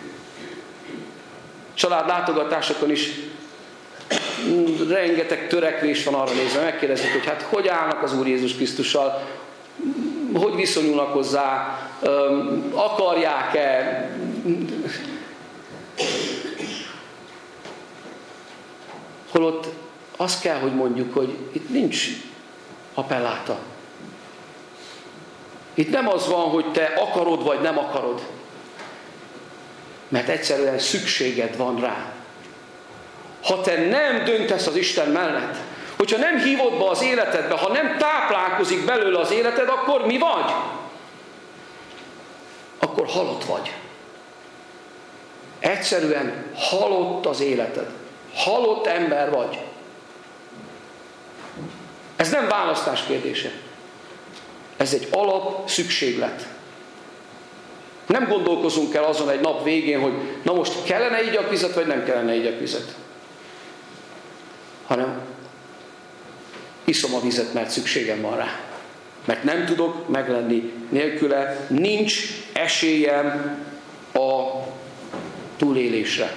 Családlátogatásokon is rengeteg törekvés van arra nézve. Megkérdezik, hogy hát hogy állnak az Úr Jézus Krisztussal, hogy viszonyulnak hozzá, akarják-e. Holott azt kell, hogy mondjuk, hogy itt nincs appelláta. Itt nem az van, hogy te akarod vagy nem akarod. Mert egyszerűen szükséged van rá. Ha te nem döntesz az Isten mellett, hogyha nem hívod be az életedbe, ha nem táplálkozik belőle az életed, akkor mi vagy? Akkor halott vagy. Egyszerűen halott az életed. Halott ember vagy. Ez nem választás kérdése. Ez egy alap szükséglet. Nem gondolkozunk el azon egy nap végén, hogy na most kellene igyak vizet, vagy nem kellene igyak vizet. Hanem iszom a vizet, mert szükségem van rá. Mert nem tudok meglenni nélküle, nincs esélyem a túlélésre.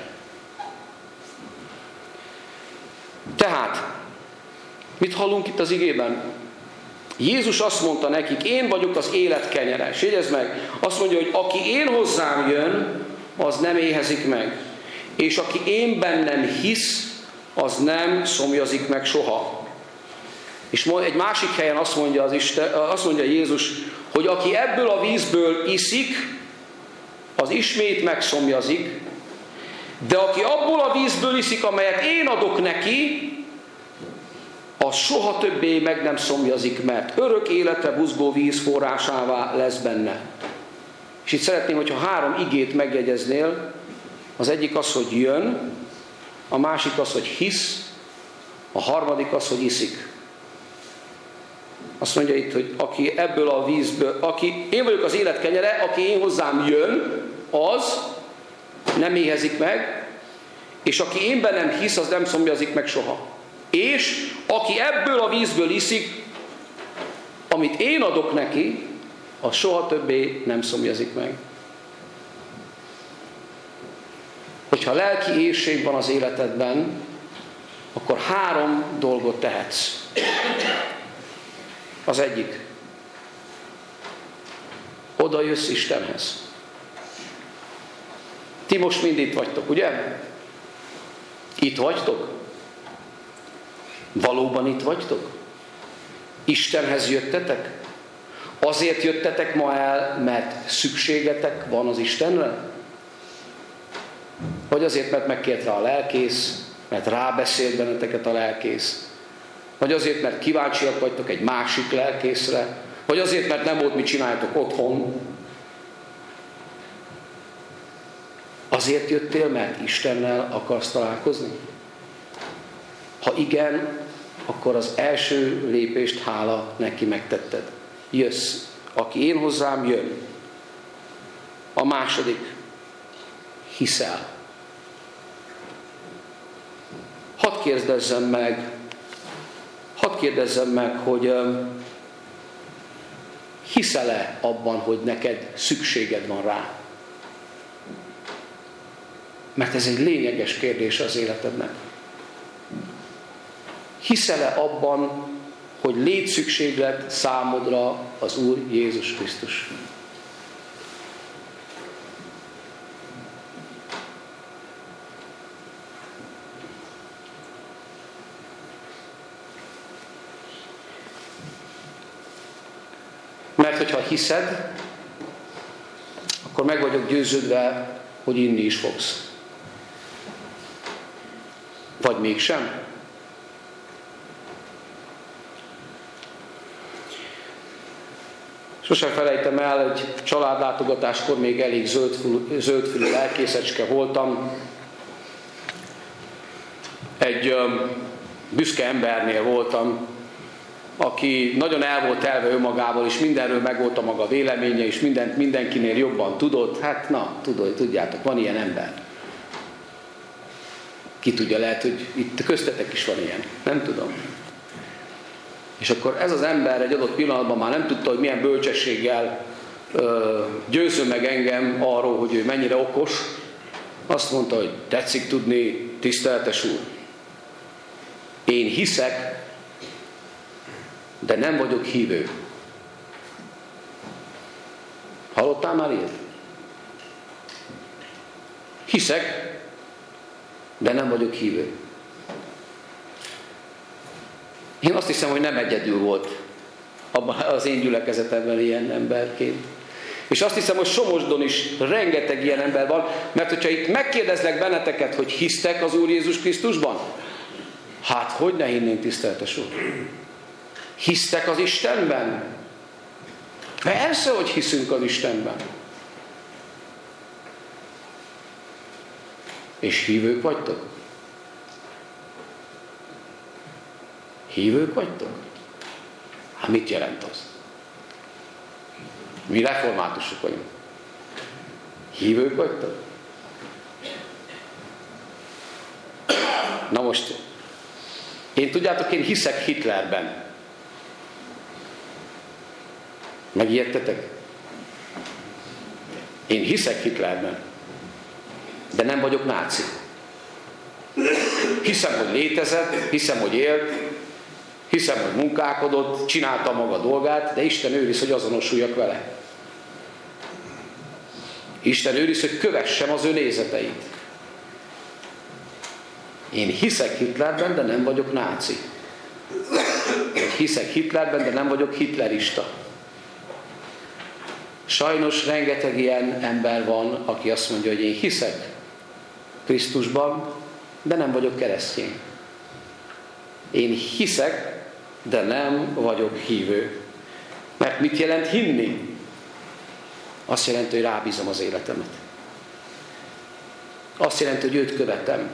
Tehát, mit hallunk itt az igében? Jézus azt mondta nekik, én vagyok az élet kenyere. És jegyezd meg, azt mondja, hogy aki én hozzám jön, az nem éhezik meg. És aki én bennem hisz, az nem szomjazik meg soha. És egy másik helyen azt mondja Jézus, hogy aki ebből a vízből iszik, az ismét megszomjazik, de aki abból a vízből iszik, amelyet én adok neki, az soha többé meg nem szomjazik, mert örök életre buzgó víz forrásává lesz benne. És itt szeretném, hogyha 3 igét megjegyeznél, az egyik az, hogy jön, a másik az, hogy hisz, a harmadik az, hogy iszik. Azt mondja itt, hogy aki ebből a vízből, én vagyok az élet kenyere, aki én hozzám jön, az nem éhezik meg, és aki én bennem hisz, az nem szomjazik meg soha. És aki ebből a vízből iszik, amit én adok neki, az soha többé nem szomjazik meg. Hogyha lelki éhség van az életedben, akkor 3 dolgot tehetsz. Az egyik. Oda jössz Istenhez. Ti most mind itt vagytok, ugye? Itt vagytok? Valóban itt vagytok? Istenhez jöttetek? Azért jöttetek ma el, mert szükségetek van az Istenre? Vagy azért, mert megkért rá a lelkész, mert rábeszélt benneteket a lelkész? Vagy azért, mert kíváncsiak vagytok egy másik lelkészre? Vagy azért, mert nem volt mit csináltok otthon? Azért jöttél, mert Istennel akarsz találkozni? Ha igen, akkor az első lépést hála neki megtetted. Jössz. Aki én hozzám jön. A második. Hiszel. Hadd kérdezzem meg, hogy hiszel-e abban, hogy neked szükséged van rá? Mert ez egy lényeges kérdés az életednek. Hiszel-e abban, hogy létszükséglet számodra az Úr Jézus Krisztus? Mert hogyha hiszed, akkor meg vagyok győződve, hogy inni is fogsz. Vagy mégsem? Sosem felejtem el, egy családlátogatáskor még elég zöldfülű lelkészecske voltam. Egy büszke embernél voltam, aki nagyon el volt telve önmagával, és mindenről megvolt a maga véleménye, és mindent mindenkinél jobban tudott. Hát na, tudjátok, van ilyen ember. Ki tudja, lehet, hogy itt köztetek is van ilyen. Nem tudom. És akkor ez az ember egy adott pillanatban már nem tudta, hogy milyen bölcsességgel győzön meg engem arról, hogy ő mennyire okos. Azt mondta, hogy tetszik tudni, tiszteletes úr. Én hiszek, de nem vagyok hívő. Hallottál már ilyet? Hiszek, de nem vagyok hívő. Én azt hiszem, hogy nem egyedül volt abban az én gyülekezetemben ilyen emberként. És azt hiszem, hogy Somosdon is rengeteg ilyen ember van, mert hogyha itt megkérdezlek benneteket, hogy hisztek az Úr Jézus Krisztusban? Hát, hogy ne hinnénk, tiszteletes úr? Hisztek az Istenben? Persze, hogy hiszünk az Istenben. És hívők vagytok? Hívők vagytok? Hát mit jelent az? Mi reformátusok vagyunk. Hívők vagytok? Na most, tudjátok, én hiszek Hitlerben. Megijedtetek? Én hiszek Hitlerben, de nem vagyok náci. Hiszem, hogy létezett, hiszem, hogy élt, Hiszem, hogy munkálkodott, csinálta maga dolgát, de Isten őriz, hogy azonosuljak vele. Isten őriz, hogy kövessem az ő nézeteit. Én hiszek Hitlerben, de nem vagyok náci. Hiszek Hitlerben, de nem vagyok hitlerista. Sajnos rengeteg ilyen ember van, aki azt mondja, hogy én hiszek Krisztusban, de nem vagyok keresztény. Én hiszek, de nem vagyok hívő. Mert mit jelent hinni? Azt jelenti, hogy rábízom az életemet. Azt jelenti, hogy őt követem.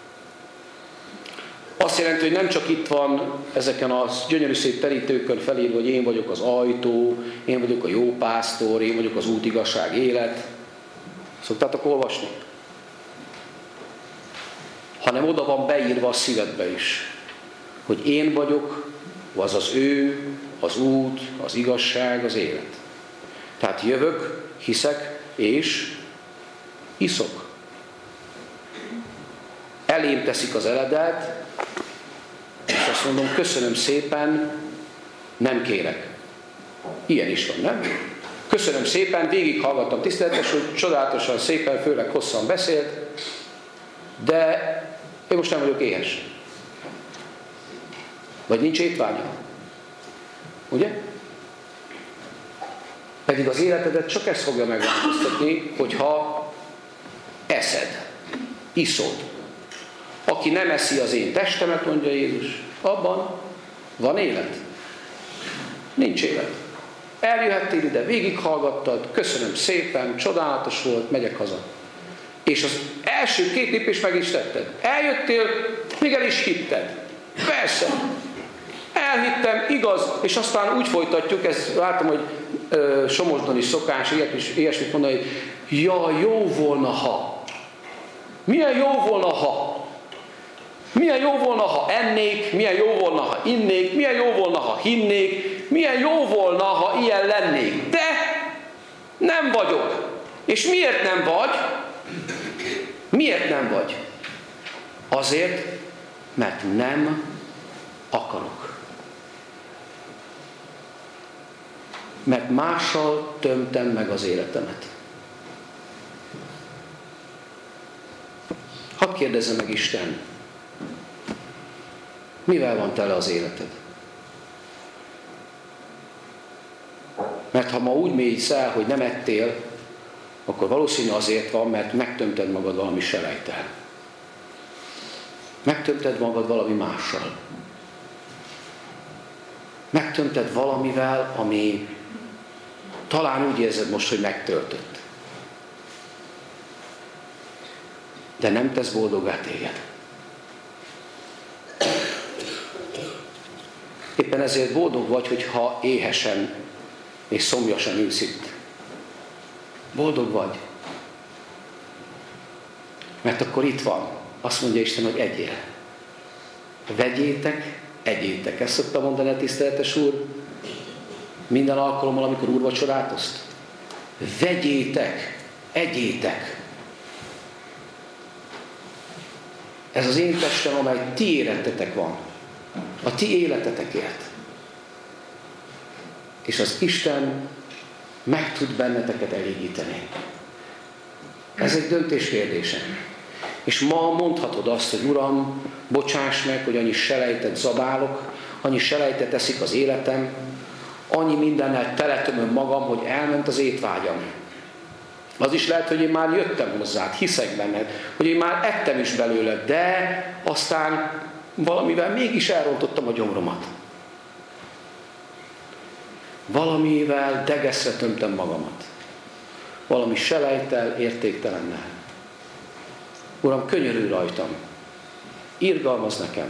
Azt jelenti, hogy nem csak itt van ezeken a gyönyörű szép terítőkön felírva, hogy én vagyok az ajtó, én vagyok a jó pásztor, én vagyok az út, igazság, élet. Szoktátok olvasni? Hanem oda van beírva a szívedbe is, hogy én vagyok, azaz ő, az út, az igazság, az élet. Tehát jövök, hiszek és iszok. Elém teszik az eledelt, és azt mondom, köszönöm szépen, nem kérek. Ilyen is van, nem? Köszönöm szépen, végighallgattam tiszteletes, hogy csodálatosan, szépen, főleg hosszan beszélt, de én most nem vagyok éhes. Vagy nincs étvágya. Ugye? Pedig az életedet csak ez fogja megváltoztatni, hogyha eszed, iszod. Aki nem eszi az én testemet, mondja Jézus, abban van élet. Nincs élet. Eljöhettél ide, végighallgattad, köszönöm szépen, csodálatos volt, megyek haza. És az első 2 lépést meg is tetted. Eljöttél, még el is hitted. Persze. Elhittem, igaz, és aztán úgy folytatjuk, ezt látom, hogy Somozdon is szokás ilyesmit mondani, hogy ja, jó volna, ha. Milyen jó volna, ha. Milyen jó volna, ha ennék, milyen jó volna, ha innék, milyen jó volna, ha hinnék, milyen jó volna, ha ilyen lennék. De nem vagyok. És miért nem vagy? Miért nem vagy? Azért, mert nem akarok. Mert mással tömtem meg az életemet. Hadd kérdezzem meg Isten, mivel van tele az életed? Mert ha ma úgy mélysz el, hogy nem ettél, akkor valószínű azért van, mert megtömted magad valami selejttel. Megtömted magad valami mással. Megtömted valamivel, ami talán úgy érzed most, hogy megtöltött. De nem tesz boldoggá téged. Éppen ezért boldog vagy, hogyha éhesen és szomjasan ülsz itt. Boldog vagy. Mert akkor itt van. Azt mondja Isten, hogy egyél. Vegyétek, egyétek. Ezt szokta mondani a tiszteletes úr minden alkalommal, amikor úrvacsorát oszt. Vegyétek, egyétek. Ez az én testem, amely ti érettetek van. A ti életetekért. És az Isten meg tud benneteket elégíteni. Ez egy döntés kérdése. És ma mondhatod azt, hogy Uram, bocsáss meg, hogy annyi selejtet zabálok, annyi selejtet eszik az életem, annyi mindennel teletömöm magam, hogy elment az étvágyam. Az is lehet, hogy én már jöttem hozzád, hiszek benned, hogy én már ettem is belőled, de aztán valamivel mégis elrontottam a gyomromat. Valamivel degeszre tömtem magamat. Valami selejttel, értéktelennel. Uram, könyörülj rajtam. Irgalmazz nekem,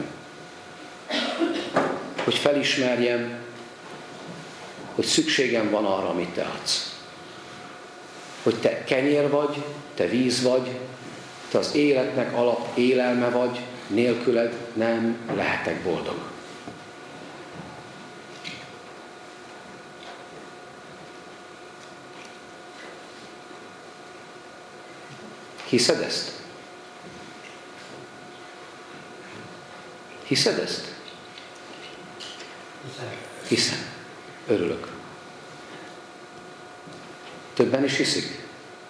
hogy felismerjem, hogy szükségem van arra, amit te adsz. Hogy te kenyér vagy, te víz vagy, te az életnek alap élelme vagy, nélküled nem lehetek boldog. Hiszed ezt? Hiszed ezt? Hiszem. Örülök. Többen is hiszik?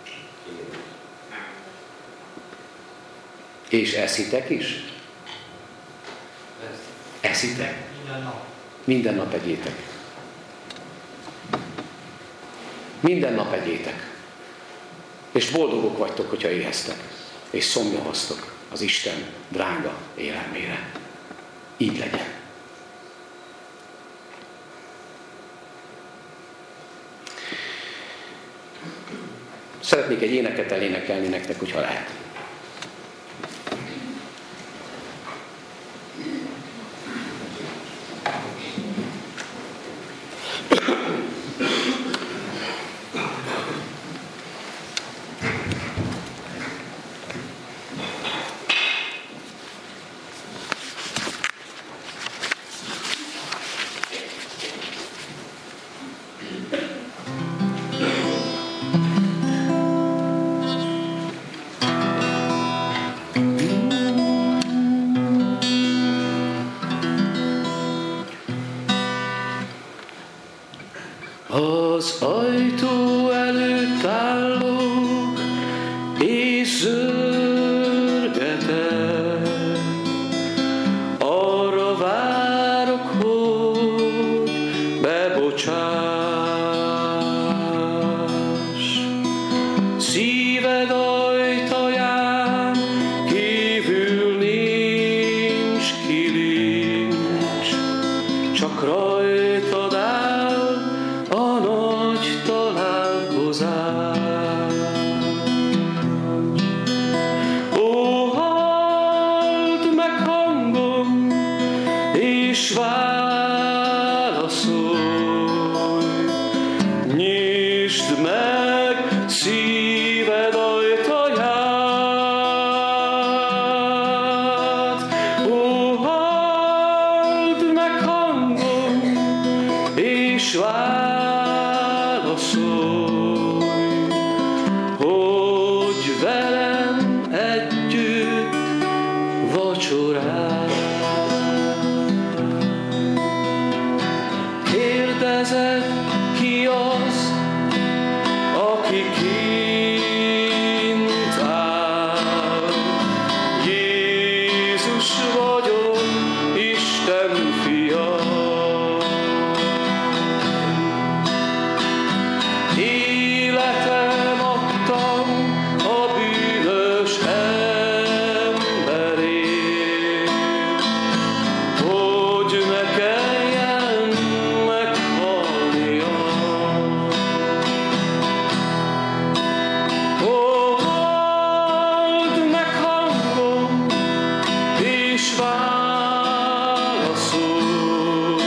És eszitek is? Eszitek? Minden nap egyétek. Minden nap egyétek. És boldogok vagytok, hogyha éheztek. És szomjaztok az Isten drága élelmére. Így legyen. Szeretnék egy éneket elénekelni nektek, hogyha lehet. Az ajtó előtt állok, és zörgetek. Arra várok, hogy bebocsáss. Szíved ajtaján kívül nincs kilincs, csak rajtad áll a nagy találkozás. Ó, halld meg hangom, és válaszolj, nyisd meg szíved ajtaját. Ó, halld meg hangom, és válaszolj, hogy velem együtt vacsorálj. Kérdezed, ki az, aki kint áll? Jézus vagyok, Isten fia. Életem adtam a bűnös emberért, hogy ne kelljen meghalnia. Ó, halld meg hangom, és válaszolj,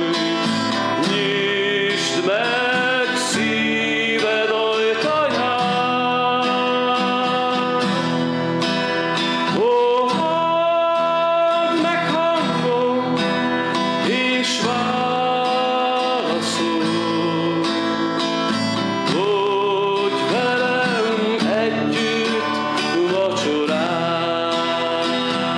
nyisd meg szíved ajtaját. Ó, halld meg hangom, és válaszolj, hogy velem együtt vacsorálj.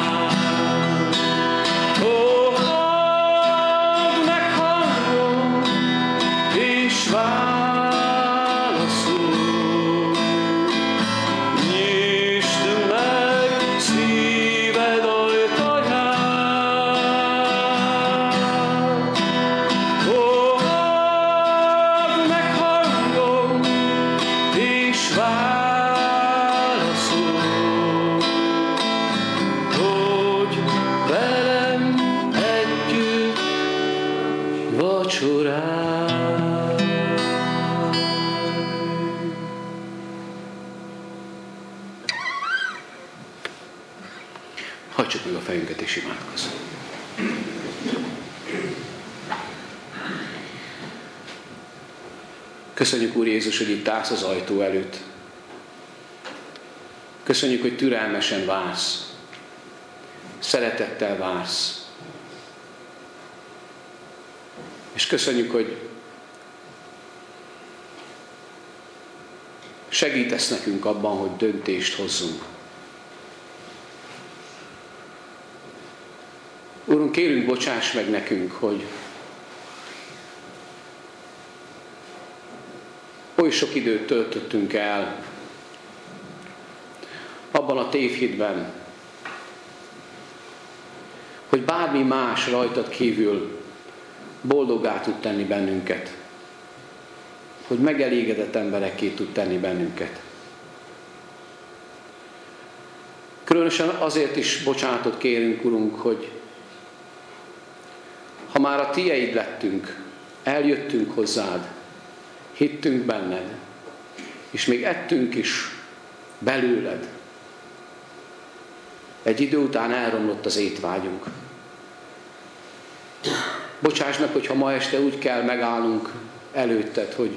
Ó, halld meg hangom, és válaszolj, nyisd meg szíved ajtaját. Ó, halld meg hangom, és válaszolj, hogy velem együtt vacsorálj. Hajtsuk meg a fejünket és imádkozzunk. Köszönjük, Úr Jézus, hogy itt állsz az ajtó előtt. Köszönjük, hogy türelmesen vársz. Szeretettel vársz. És köszönjük, hogy segítesz nekünk abban, hogy döntést hozzunk. Úrunk, kérünk, bocsáss meg nekünk, hogy Oly sok időt töltöttünk el abban a tévhitben, hogy bármi más rajtad kívül boldoggá tud tenni bennünket, hogy megelégedett emberekké tud tenni bennünket. Különösen azért is bocsánatot kérünk, Urunk, hogy ha már a Tieid lettünk, eljöttünk hozzád, hittünk benned, és még ettünk is belőled, egy idő után elromlott az étvágyunk. Bocsáss meg, hogyha ma este úgy kell megállnunk előtted, hogy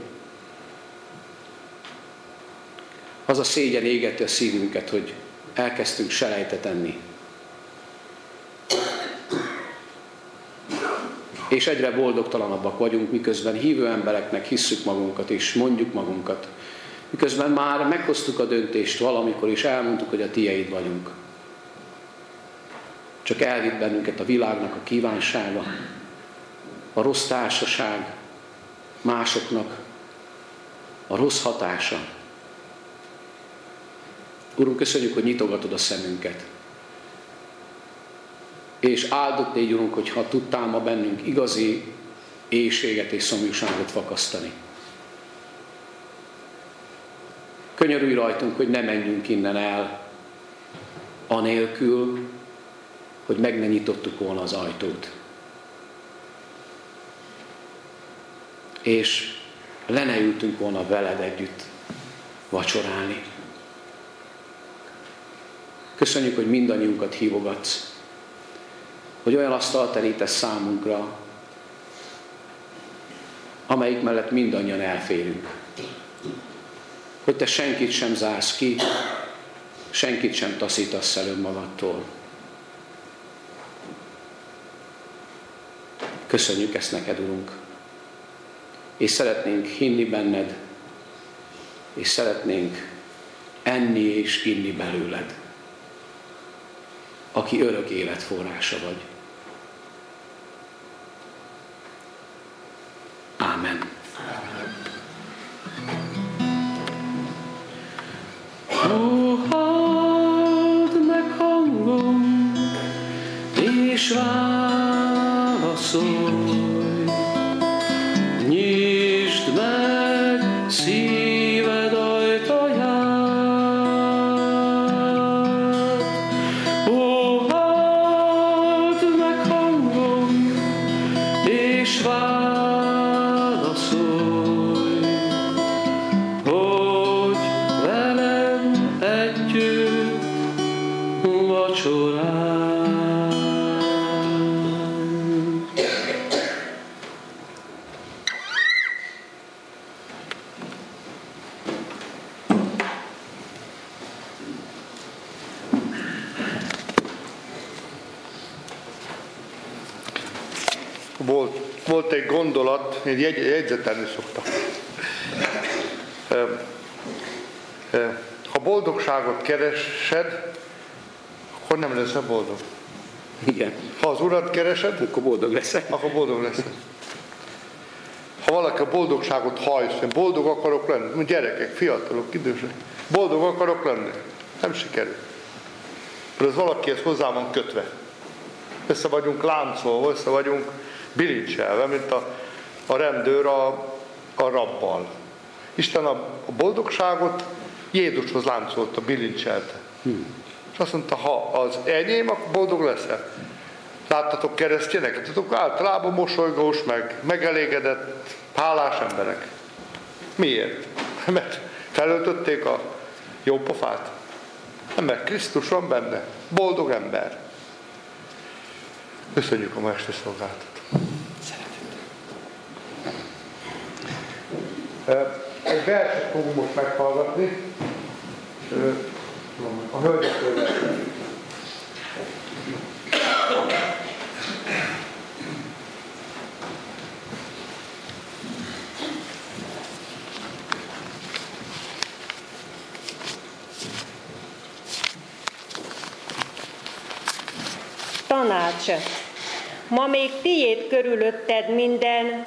az a szégyen égeti a szívünket, hogy elkezdtünk selejtet enni. És egyre boldogtalanabbak vagyunk, miközben hívő embereknek hisszük magunkat és mondjuk magunkat. Miközben már meghoztuk a döntést valamikor, és elmondtuk, hogy a Tieid vagyunk. Csak elvitt bennünket a világnak a kívánsága, a rossz társaság, másoknak a rossz hatása. Urunk, köszönjük, hogy nyitogatod a szemünket. És áldott légy, Urunk, hogyha tudtál ma bennünk igazi éhséget és szomjúságot fakasztani. Könyörülj rajtunk, hogy ne menjünk innen el, anélkül, hogy meg ne nyitottuk volna az ajtót. És le ne ültünk volna veled együtt vacsorálni. Köszönjük, hogy mindannyiunkat hívogatsz, hogy olyan asztalt terítesz számunkra, amelyik mellett mindannyian elférünk. Hogy te senkit sem zársz ki, senkit sem taszítasz el önmagadtól. Köszönjük ezt neked, Urunk. És szeretnénk hinni benned, és szeretnénk enni és inni belőled, aki örök élet forrása vagy. Ámen. Ó, halld meg hangom, és válaszolj, nyisd meg szíved ajtaját. Ó, halld meg hangom, és válaszolj, hogy velem együtt vacsorálj. Volt egy gondolat, én jegyzetelni szoktam. Ha boldogságot keresed, akkor nem leszel boldog. Igen. Ha az Urat keresed, Akkor boldog leszel. akkor boldog leszel. Ha valaki a boldogságot hajsz, én boldog akarok lenni, gyerekek, fiatalok, idősek, boldog akarok lenni, nem sikerül. Mert az valakihez hozzá van kötve. Össze vagyunk láncolva, össze vagyunk bilincselve, mint a rendőr a rabbal. Isten a boldogságot Jézushoz láncolta, bilincselte. És azt mondta, ha az enyém, akkor boldog leszel. Láttatok keresztényeket? Tudok, általában mosolygós, megelégedett, hálás emberek. Miért? Mert felöltötték a jó pofát. Nem, mert Krisztus van benne. Boldog ember. Köszönjük a ma esti szolgálatot. Egy verset fogunk most meghallgatni. A hölgyekről verset. Tanács. Ma még tiéd körülötted minden,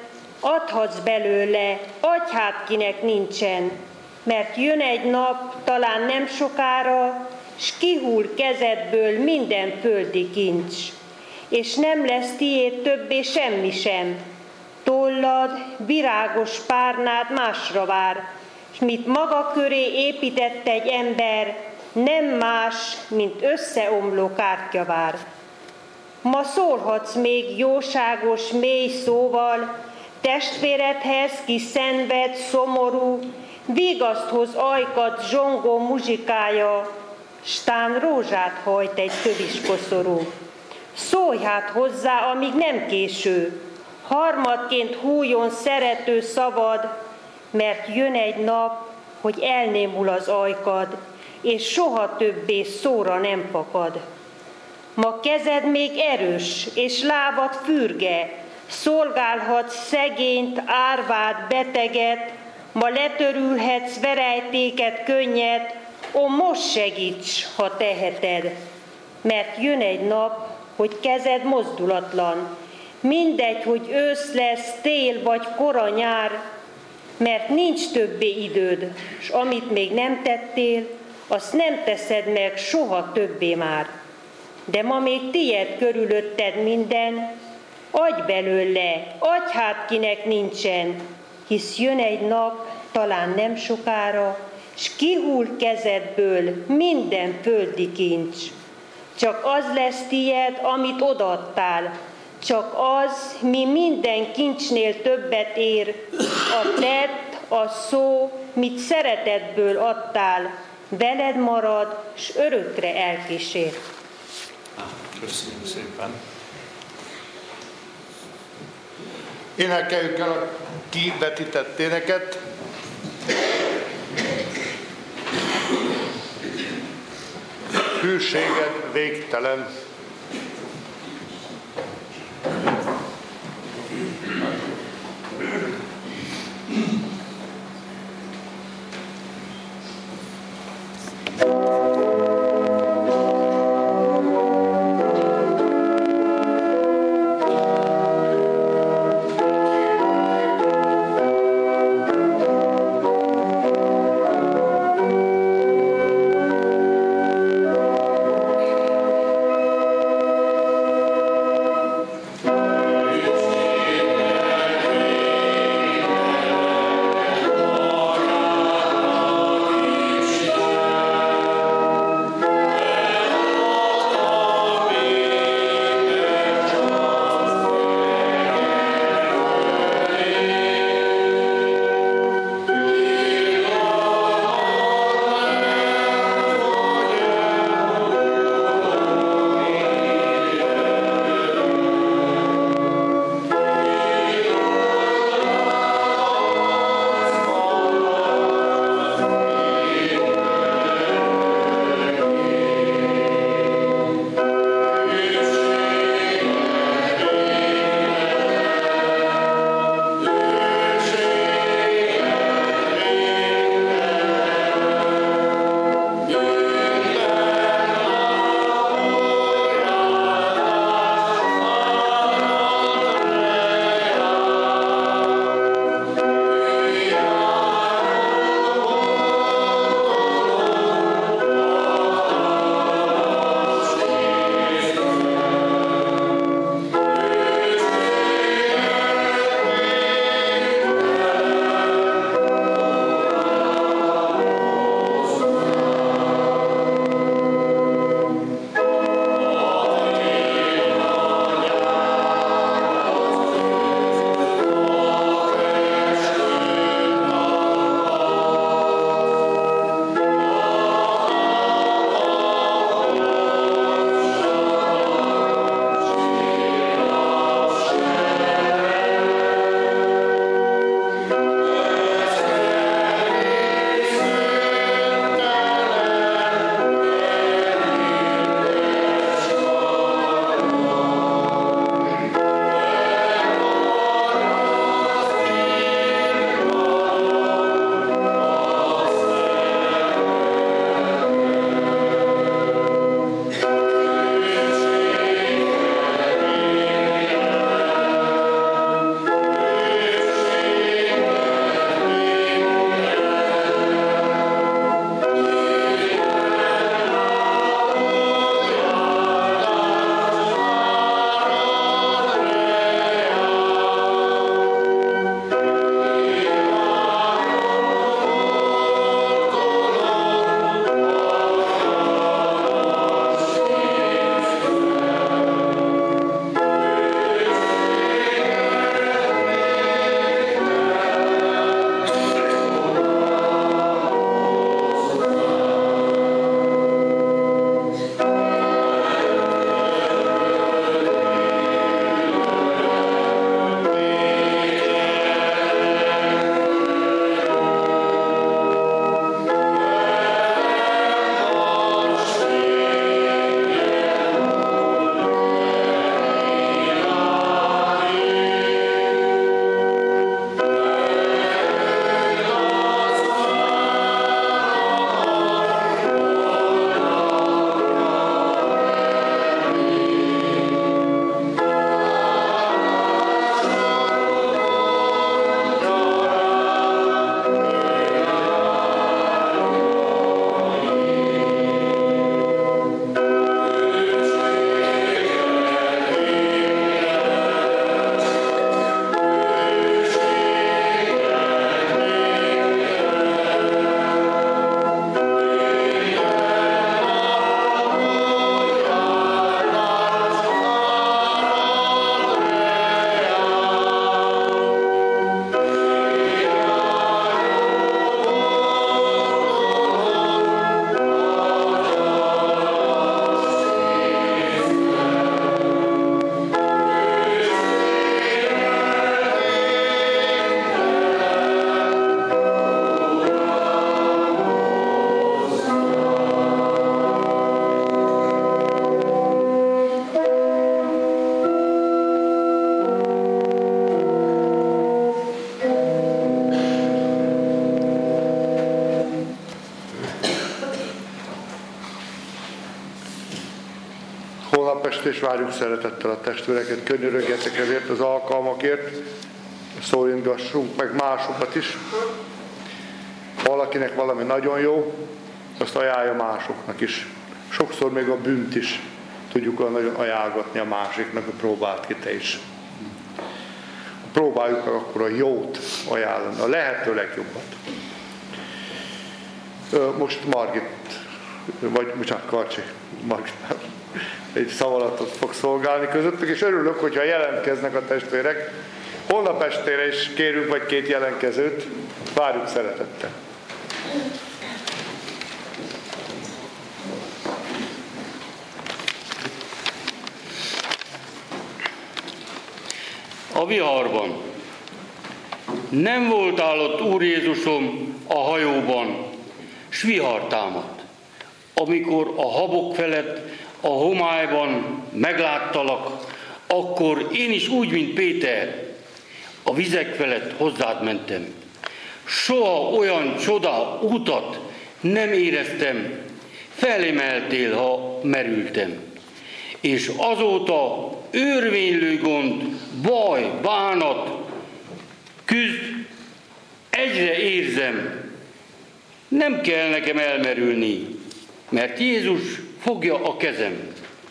adhatsz belőle, adj hát kinek nincsen, mert jön egy nap, talán nem sokára, s kihull kezedből minden földi kincs, és nem lesz tiéd többé semmi sem. Tollad, virágos párnád másra vár, s mit maga köré épített egy ember, nem más, mint összeomló kártyavár. Ma szólhatsz még jóságos, mély szóval, testvéredhez, ki szenved, szomorú, vigaszt hoz ajkat zsongó muzsikája, stán rózsát hajt egy töviskoszorú. Szólj hát hozzá, amíg nem késő, harmadként hújjon szerető szavad, mert jön egy nap, hogy elnémul az ajkad, és soha többé szóra nem fakad. Ma kezed még erős, és lábad fürge, szolgálhatsz szegényt, árvát, beteget, ma letörülhetsz verejtéket könnyet, ó, most segíts, ha teheted, mert jön egy nap, hogy kezed mozdulatlan, mindegy, hogy ősz lesz, tél vagy kora nyár, mert nincs többé időd, s amit még nem tettél, azt nem teszed meg soha többé már. De ma még tiéd körülötted minden, adj belőle, adj hát kinek nincsen, hisz jön egy nap, talán nem sokára, s kihull kezedből minden földi kincs. Csak az lesz tiéd, amit odaadtál, csak az, mi minden kincsnél többet ér, a tett, a szó, mit szeretetből adtál, veled marad, s örökre elkísér. Köszönjük szépen. Énekeljük el a kivetített éneket. Hűséged végtelen. Holnap este is várjuk szeretettel a testvéreket, könyörögjetek ezért az alkalmakért, szólingassunk meg másokat is. Valakinek valami nagyon jó, azt ajánlja másoknak is. Sokszor még a bűnt is tudjuk nagyon ajánlgatni a másiknak, próbáld ki te is. Próbáljuk meg akkor a jót ajánlani, a lehető legjobbat. Most Margit, vagy bocsánat, Karcsi, Margit egy szavalatot fog szolgálni közöttük, és örülök, hogyha jelentkeznek a testvérek. Holnap estére is kérünk vagy 2 jelentkezőt, várjuk szeretettel. A viharban. Nem voltál ott, Úr Jézusom, a hajóban, s vihar támadt. Amikor a habok felett, a homályban megláttalak, akkor én is úgy, mint Péter, a vizek felett hozzád mentem. Soha olyan csoda utat nem éreztem, felemeltél, ha merültem. És azóta őrvénylő gond, baj, bánat, küzd, egyre érzem. Nem kell nekem elmerülni, mert Jézus fogja a kezem.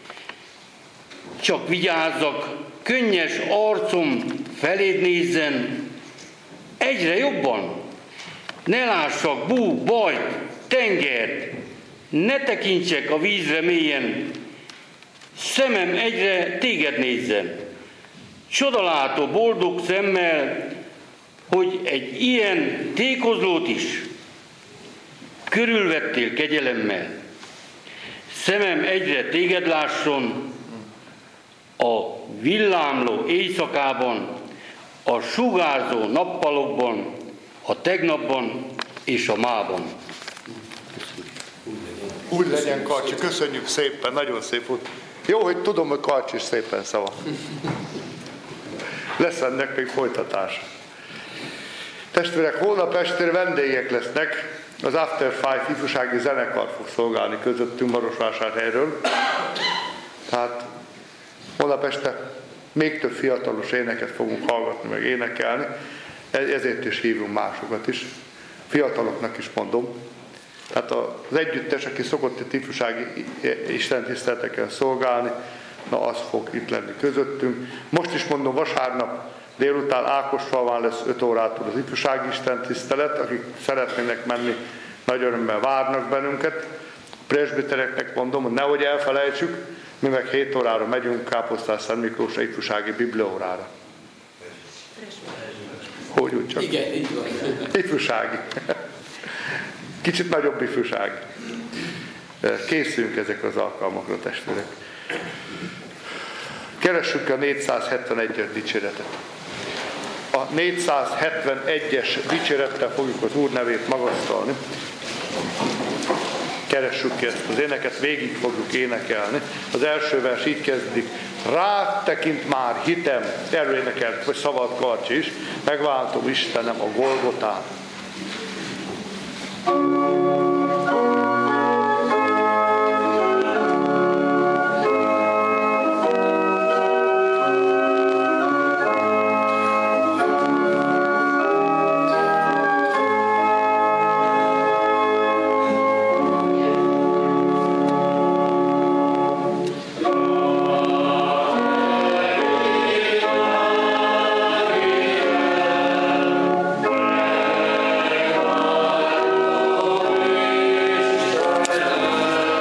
Csak vigyázzak, könnyes arcom feléd nézzen, egyre jobban. Ne lássak bú, bajt, tengert, ne tekintsek a vízre mélyen, szemem egyre téged nézzen. Csodalátó boldog szemmel, hogy egy ilyen tékozlót is körülvettél kegyelemmel. Szemem egyre téged lásson, a villámló éjszakában, a sugárzó nappalokban, a tegnapban és a mában. Úgy legyen, Karcsi, köszönjük szépen, nagyon szép volt. Jó, hogy tudom, hogy Karcsi is szépen szava. Lesz ennek még folytatás. Testvérek, holnap estére vendégek lesznek. Az After Five ifjúsági zenekar fog szolgálni közöttünk Marosvásárhelyről. Tehát holnap este még több fiatalos éneket fogunk hallgatni, meg énekelni. Ezért is hívunk másokat is. Fiataloknak is mondom. Tehát az együttes, aki szokott itt ifjúsági istentiszteleteken szolgálni, na az fog itt lenni közöttünk. Most is mondom, vasárnap délután Ákosfalván lesz 5 órától az ifjúsági istentisztelet, akik szeretnének menni, nagy örömmel várnak bennünket. A presbitereknek mondom, hogy nehogy elfelejtsük, mi meg 7 órára megyünk Káposztás Szent Miklósra ifjúsági bibliaórára. Hogy úgy csak? Igen, így van. Ifjúsági. Kicsit nagyobb ifjúsági. Készülünk ezek az alkalmakra, testvérek. Keressük a 471-es dicséretet. A 471-es dicsérettel fogjuk az Úr nevét magasztalni. Keressük ki ezt az éneket, végig fogjuk énekelni. Az első vers így kezdik. Rád tekint már hitem, erről énekelt, vagy szavalt Karcsi is, megváltom Istenem a Golgotán.